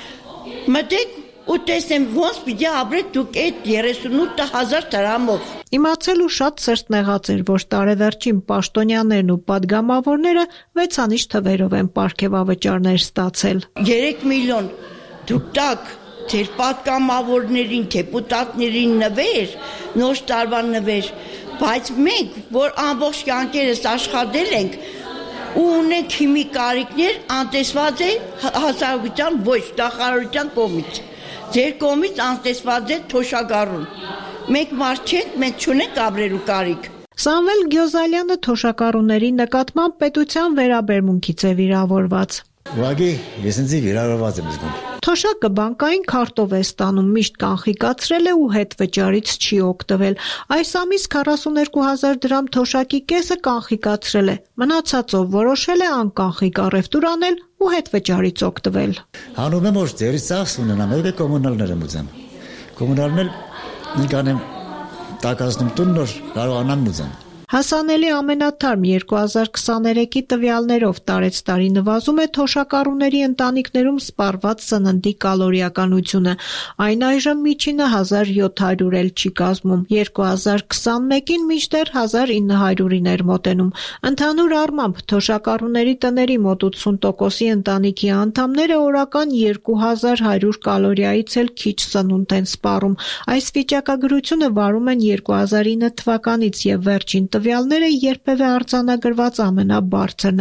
Մտեք ու տեսնեմ ոնց պիտի ապրեք դուք այդ 38000 դրամով։ Իմացել ու շատ սերտ նեղած էր, որ տարեվերջին պաշտոնյաներն ու պատգամավորները 6-անիշ թվերով են պարգևավճարներ ստացել։ 3 միլիոն դուք տակ ձեր պատգամավորներին, դեպուտատներին նվեր, նոր տարվա նվեր, բայց մենք, որ ամբողջ կյանքերս աշխատել ենք ու ունենք հիմի կարիքներ, անտեսված է հասարակության ոչ նախարարության կողմից։ Ձեր կողմից անտեսված է թոշակառուն։ Մենք մարդ չենք, մենք չունենք ապրելու կարիք։ Սամվել Գյոզալյանը թոշակառուների նկատմամբ պետության վերաբերմունքից է վիրավորված։ Ուղղակի ես ինձ վիրավորված եմ զգում։ Թոշակը բանկային քարտով է ստանում, միշտ կանխիկացրել է ու հետ վճարից չի օգտվել։ Այս ամիս 42000 դրամ թոշակի կեսը կանխիկացրել է։ Մնացածով որոշել է անկանխիկ առևտուր անել ու հետ վճարից օգտվել։ Հանում եմ որ ձերից ծախս ունենամ, եկե կոմունալները մուծեմ։ Կոմունալներ նիկանեմ տակածնում տուն նոր կարողանամ մուծեմ։ Հասանելի ամենաթարմ 2023-ի տվյալներով տարեցտարի նվազում է թոշակառուների ընտանիքներում սպառված սննդի կալորիականությունը։ Այն այժմ միջինը 1700 էլ չի կազմում, 2021-ին մինչդեռ 1900-ին էր մոտենում։ Ընդհանուր առմամբ թոշակառուների տների մոտ 80%-ի ընտանիքի անդամները օրական 2100 կալորիայից էլ քիչ սնունդ են սպառում։ Այս վիճակագրությունը վարում են 2009 թվականից եւ վերջին տվյալները երբևէ արձանագրված ամենաբարձրն է։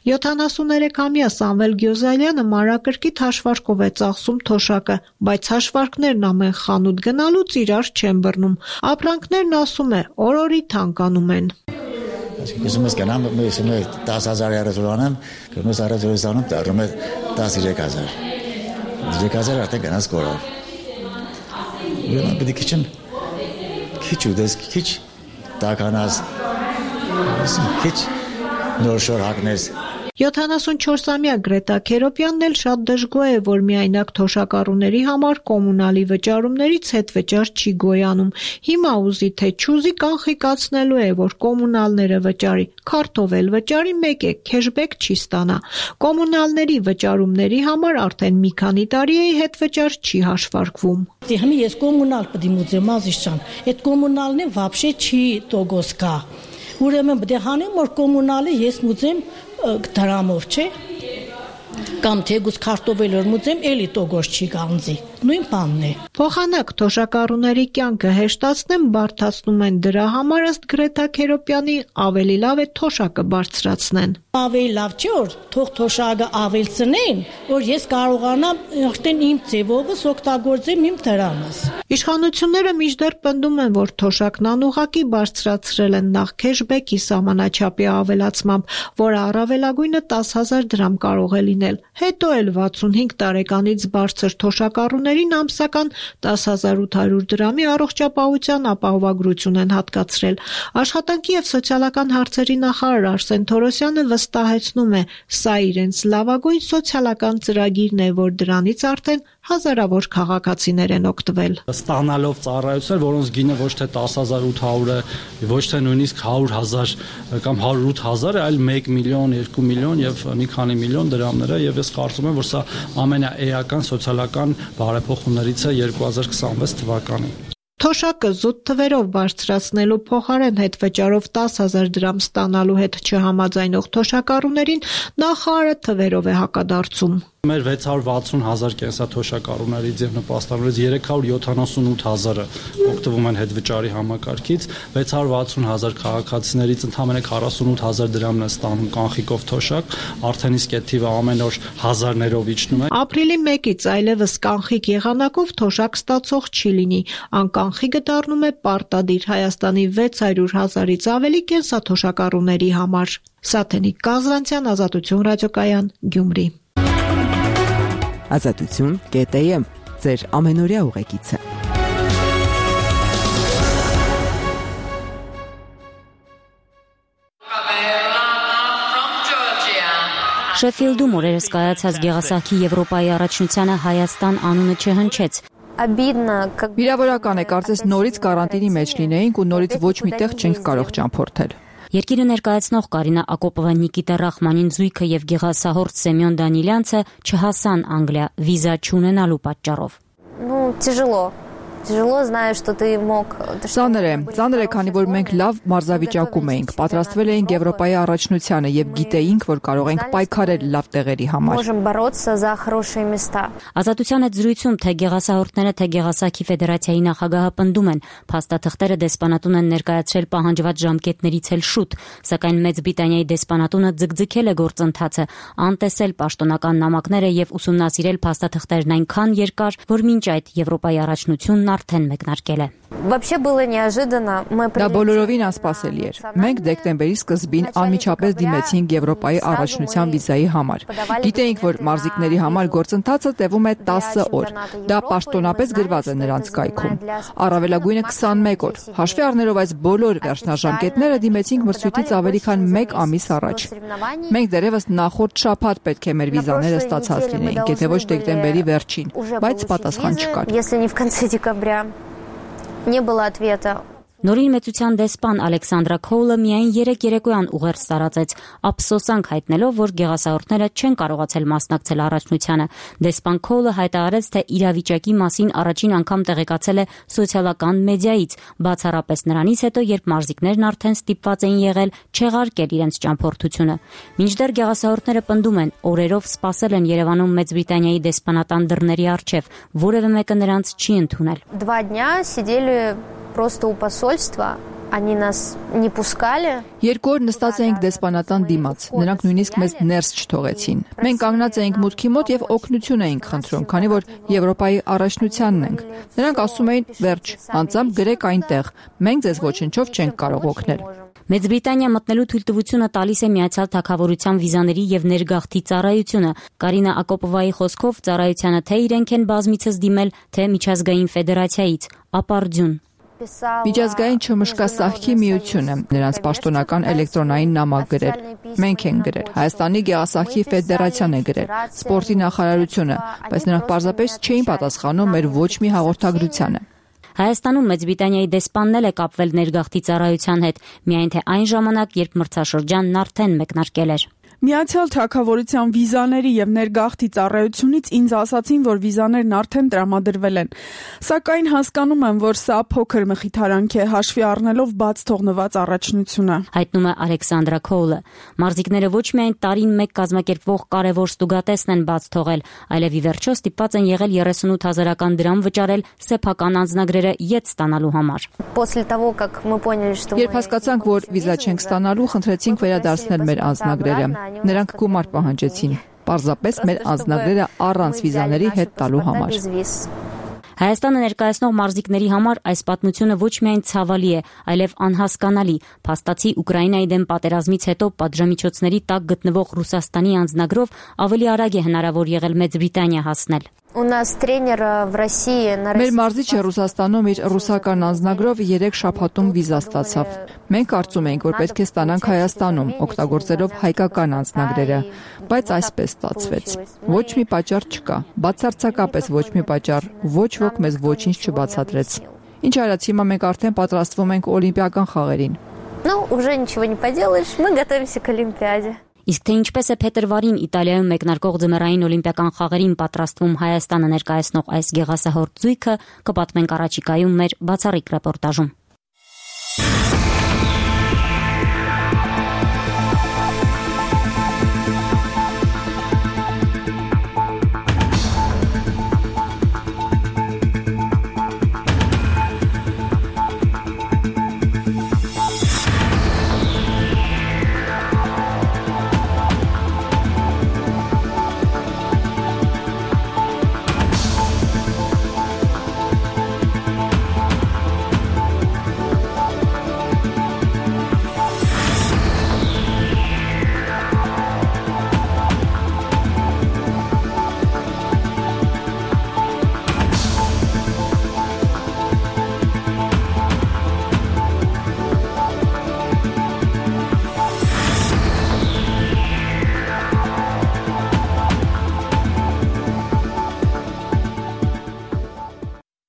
73-ամյա Սամվել Գյոզալյանը մանրակրկիտ հաշվարկով է ծախսում թոշակը, բայց հաշվարկներն ամեն խանութ գնալուց իրար չեն բռնում։ Ապրանքներն ասում է օր-օրի թանկանում են։ Ես ումս գնամ, ես 10000 առևտուրանեմ, գնոց առևտուրանում դառնում է 13000։ 3000 արդեն գնաց կորավ։ Ուրեմն պետք է քիչ ուտես, քիչ տականած քիչ նոր շոր հագնես 74-ամյա Գրետա Քերոպյանն էլ շատ դժգոհ է, որ միայնակ թոշակառուների համար կոմունալի վճարումներից հետ վճար չի գոյանում։ Հիմա ուզի թե չուզի կանխիկացնելու է, որ կոմունալները վճարի, քարտով էլ վճարի մեկ է, քեշբեք չի ստանա։ Կոմունալների վճարումների համար արդեն մի քանի տարի է հետ վճար չի հաշվարկվում։ Հիմա ես կոմունալ պետք է մուծեմ ազիզջան։ Այդ կոմունալն է вообще չի տոգոս կա։ Ուրեմն պետք է հանեմ որ կոմունալը ես մուծեմ դրամով չէ կամ թեգուց քարտովել որ մուծեմ էլի տոգոս չի գանձի նույն բանն է Փոխանակ թոշակառուների կյանքը հեշտացնեն բարդացնում են դրա համար ըստ Գրետա Քերոպյանի ավելի լավ է թոշակը բարձրացնեն ավելի լավ չէ որ թող թոշակը ավելցնեն որ ես կարողանամ արդեն իմ ձևովս օգտագործեմ իմ դրամս Իշխանությունները միշտեր պնդում են որ թոշակն անուղղակի բարձրացրել են նախ քեշբեքի սահմանաչափի ավելացմամբ որը առավելագույնը 10000 դրամ կարող է լինել հետո էլ 65 տարեկանից բարձր թոշակառուներին ամսական 10800 դրամի առողջապահության ապահովագրություն են հատկացրել Աշխատանքի եւ սոցիալական հարցերի նախարար Արսեն Թորոսյանը վստահ վստահեցնում է, սա իրենց լավագույն սոցիալական ծրագիրն է, որ դրանից արդեն հազարավոր քաղաքացիներ են օգտվել։ Ստանալով ծառայություններ, որոնց գինը ոչ թե 10,800 է, ոչ թե նույնիսկ 100,000 կամ 108,000 է, այլ 1 միլիոն, 2 միլիոն եւ մի քանի միլիոն դրամներ է, եւ ես կարծում եմ, որ սա ամենաէական սոցիալական բարեփոխումներից է 2026 թվականին։ Թոշակը զուտ թվերով բարձրացնելու փոխարեն հետվճարով 10,000 դրամ ստանալու հետ չհամաձայնող թոշակառուներին նախարարը թվերով է հակադարձում։ Մեր 660,000 կենսաթոշակառուներից եւ նպաստավորներից 378,000-ը օգտվում են հետվճարի համակարգից, 660,000 քաղաքացիներից ընդամենը 48,000 դրամն է ստանում կանխիկով թոշակ, արդեն իսկ այդ թիվը ամեն օր հազարներով իջնում է։ Ապրիլի 1-ից այլևս կանխիկ եղանակով թոշակ ստացող չի լինի, անկանխիկը դառնում է պարտադիր Հայաստանի 600,000-ից ավելի կենսաթոշակառուների համար։ Սաթենիկ Կազանցյան, Ազատություն ռադիոկայան, Գյումրի։ Ազատություն.am ձեր ամենօրյա ուղեկիցը։ Շեֆիլդում օրերս կայացած գեղասահքի Եվրոպայի առաջնությանը Հայաստան անունը չհնչեց։ Վիրավորական է, կարծես նորից կարանտինի մեջ լինեինք ու նորից ոչ միտեղ չենք կարող ճամփորդել։ Երկիրը ներկայացնող Կարինա Ակոպովա, Նիկիտա Ռախմանին զույգը եւ գեղասահորձ Սեմյոն Դանիլյանցը չհասան Անգլիա վիզա չունենալու պատճառով։ Ծանր է, քանի որ մենք լավ մարզավիճակում էինք, պատրաստվել էինք Եվրոպայի առաջնությանը եւ գիտեինք, որ կարող ենք պայքարել լավ տեղերի համար։ Ազատության հետ զրույցում թե գեղասահորձները, թե Գեղասահքի ֆեդերացիայի նախագահը պնդում են, փաստաթղթերը դեսպանատուն են ներկայացրել պահանջված ժամկետներից էլ շուտ, սակայն Մեծ Բրիտանիայի դեսպանատունը ձգձգել է գործընթացը, անտեսել պաշտոնական նամակները եւ ուսումնասիրել փաստաթղթերն այնքան երկար, որ մինչ այդ Եվրոպայի առաջնությունն արդեն մեկնարկել է։ Դա բոլորովին անսպասելի էր։ Մենք դեկտեմբերի սկզբին անմիջապես դիմեցինք Եվրոպայի առաջնության վիզայի համար։ Գիտեինք, որ մարզիկների համար գործընթացը տևում է 10 օր։ Դա պաշտոնապես գրված է նրանց կայքում։ Առավելագույնը 21 օր։ Հաշվի առնելով այս բոլոր վերջնաժամկետները դիմեցինք մրցույթից ավելի քան 1 ամիս առաջ։ Մենք դեռևս նախորդ շաբաթ պետք է մեր վիզաները ստացած լինեինք, եթե ոչ դեկտեմբերի վերջին, բայց պատասխան չկար։ Не было ответа. Նորին մեծության դեսպան Ալեքսանդրա Քոուլը միայն 3 երեկոյան ուղերձ տարածեց, ափսոսանք հայտնելով, որ գեղասահորձները չեն կարողացել մասնակցել առաջնությանը։ Դեսպան Քոուլը հայտարարեց, թե իրավիճակի մասին առաջին անգամ տեղեկացել է սոցիալական մեդիայից, բացառապես նրանից հետո, երբ մարզիկներն արդեն ստիպված էին եղել չեղարկել իրենց ճամփորդությունը։ Մինչդեռ գեղասահորձները պնդում են, օրերով սպասել են Երևանում Մեծ Բրիտանիայի դեսպանատան դռների առջև, որևէ մեկը նրանց չի ընդունել։ 2 дня сидели просто у посольства, они нас не пускали. 2 օր նստած էինք դեսպանատան դիմաց, նրանք նույնիսկ մեզ ներս չթողեցին։ Մենք կանգնած էինք մուտքի մոտ եւ օգնություն էինք խնդրում, քանի որ Եվրոպայի առաջնությանն ենք։ Նրանք ասում էին՝ վերջ, անձամբ գրեք այնտեղ, մենք ձեզ ոչնչով չենք կարող օգնել։ Մեծ Բրիտանիա մտնելու թույլտվությունը տալիս է Միացյալ Թագավորության վիզաների եւ ներգաղթի ծառայությունը։ Կարինա Ակոպովայի խոսքով ծառայությանը թե իրենք են բազմիցս դիմել, թե միջազգային ֆեդերացիայից, ապարդյուն։ Միջազգային չմշկասահքի միությունը նրանց պաշտոնական էլեկտրոնային նամակ գրել։ Մենք ենք գրել, Հայաստանի գեղասահքի ֆեդերացիան է գրել, սպորտի նախարարությունը, բայց նրանք պարզապես չէին պատասխանում մեր ոչ մի հաղորդագրությանը։ Հայաստանում Մեծ Բրիտանիայի դեսպանն էլ է կապվել ներգաղթի ծառայության հետ, միայն թե այն ժամանակ, երբ մրցաշրջանն արդեն մեկնարկել էր։ Միացյալ Թագավորության վիզաների եւ ներգաղթի ծառայությունից ինձ ասացին, որ վիզաներն արդեն տրամադրվել են։ Սակայն հասկանում եմ, որ սա փոքր մխիթարանք է, հաշվի առնելով բաց թողնված առաջնությունը։ Հայտնում է Ալեքսանդրա Քոուլը։ Մարզիկները ոչ միայն տարին մեկ կազմակերպվող կարևոր ստուգատեսն են բաց թողել, այլև ի վերջո ստիպված են եղել 38,000 դրամ վճարել սեփական անձնագրերը յետ ստանալու համար։ Երբ հասկացանք, որ վիզա չենք ստանալու, խնդրեցինք վերադարձնել մեր անձնագրերը։ Նրանք գումար պահանջեցին, պարզապես մեր անձնագրերը առանց վիզաների հետ տալու համար։ Հայաստանը ներկայացնող մարզիկների համար այս պատմությունը ոչ միայն ցավալի է, այլև անհասկանալի։ Փաստացի Ուկրաինայի դեմ պատերազմից հետո պատժամիջոցների տակ գտնվող Ռուսաստանի անձնագրով ավելի արագ է հնարավոր եղել Մեծ Բրիտանիա հասնել։ У нас тренер в России на Մեր մարզիչը Ռուսաստանում իր ռուսական անձնագրով 3 շաբաթում վիզա ստացավ։ Մենք կարծում էինք, որ պետք է ստանանք Հայաստանում, օգտագործելով հայկական անձնագրերը, բայց այսպես ստացվեց։ Ոչ մի պատճառ չկա, բացարձակապես ոչ մի պատճառ, ոչ ոք մեզ ոչինչ չբացատրեց։ Ինչ արած, հիմա մենք արդեն պատրաստվում ենք օլիմպիական խաղերին։ Ну, уже ничего не поделаешь, мы готовимся к Олимпиаде. Իսկ թե ինչպես է փետրվարին Իտալիայում մեկնարկող ձմեռային օլիմպիական խաղերին պատրաստվում Հայաստանը ներկայացնող այս գեղասահորձ զույգը, կպատմենք առաջիկայում մեր բացառիկ ռեպորտաժում։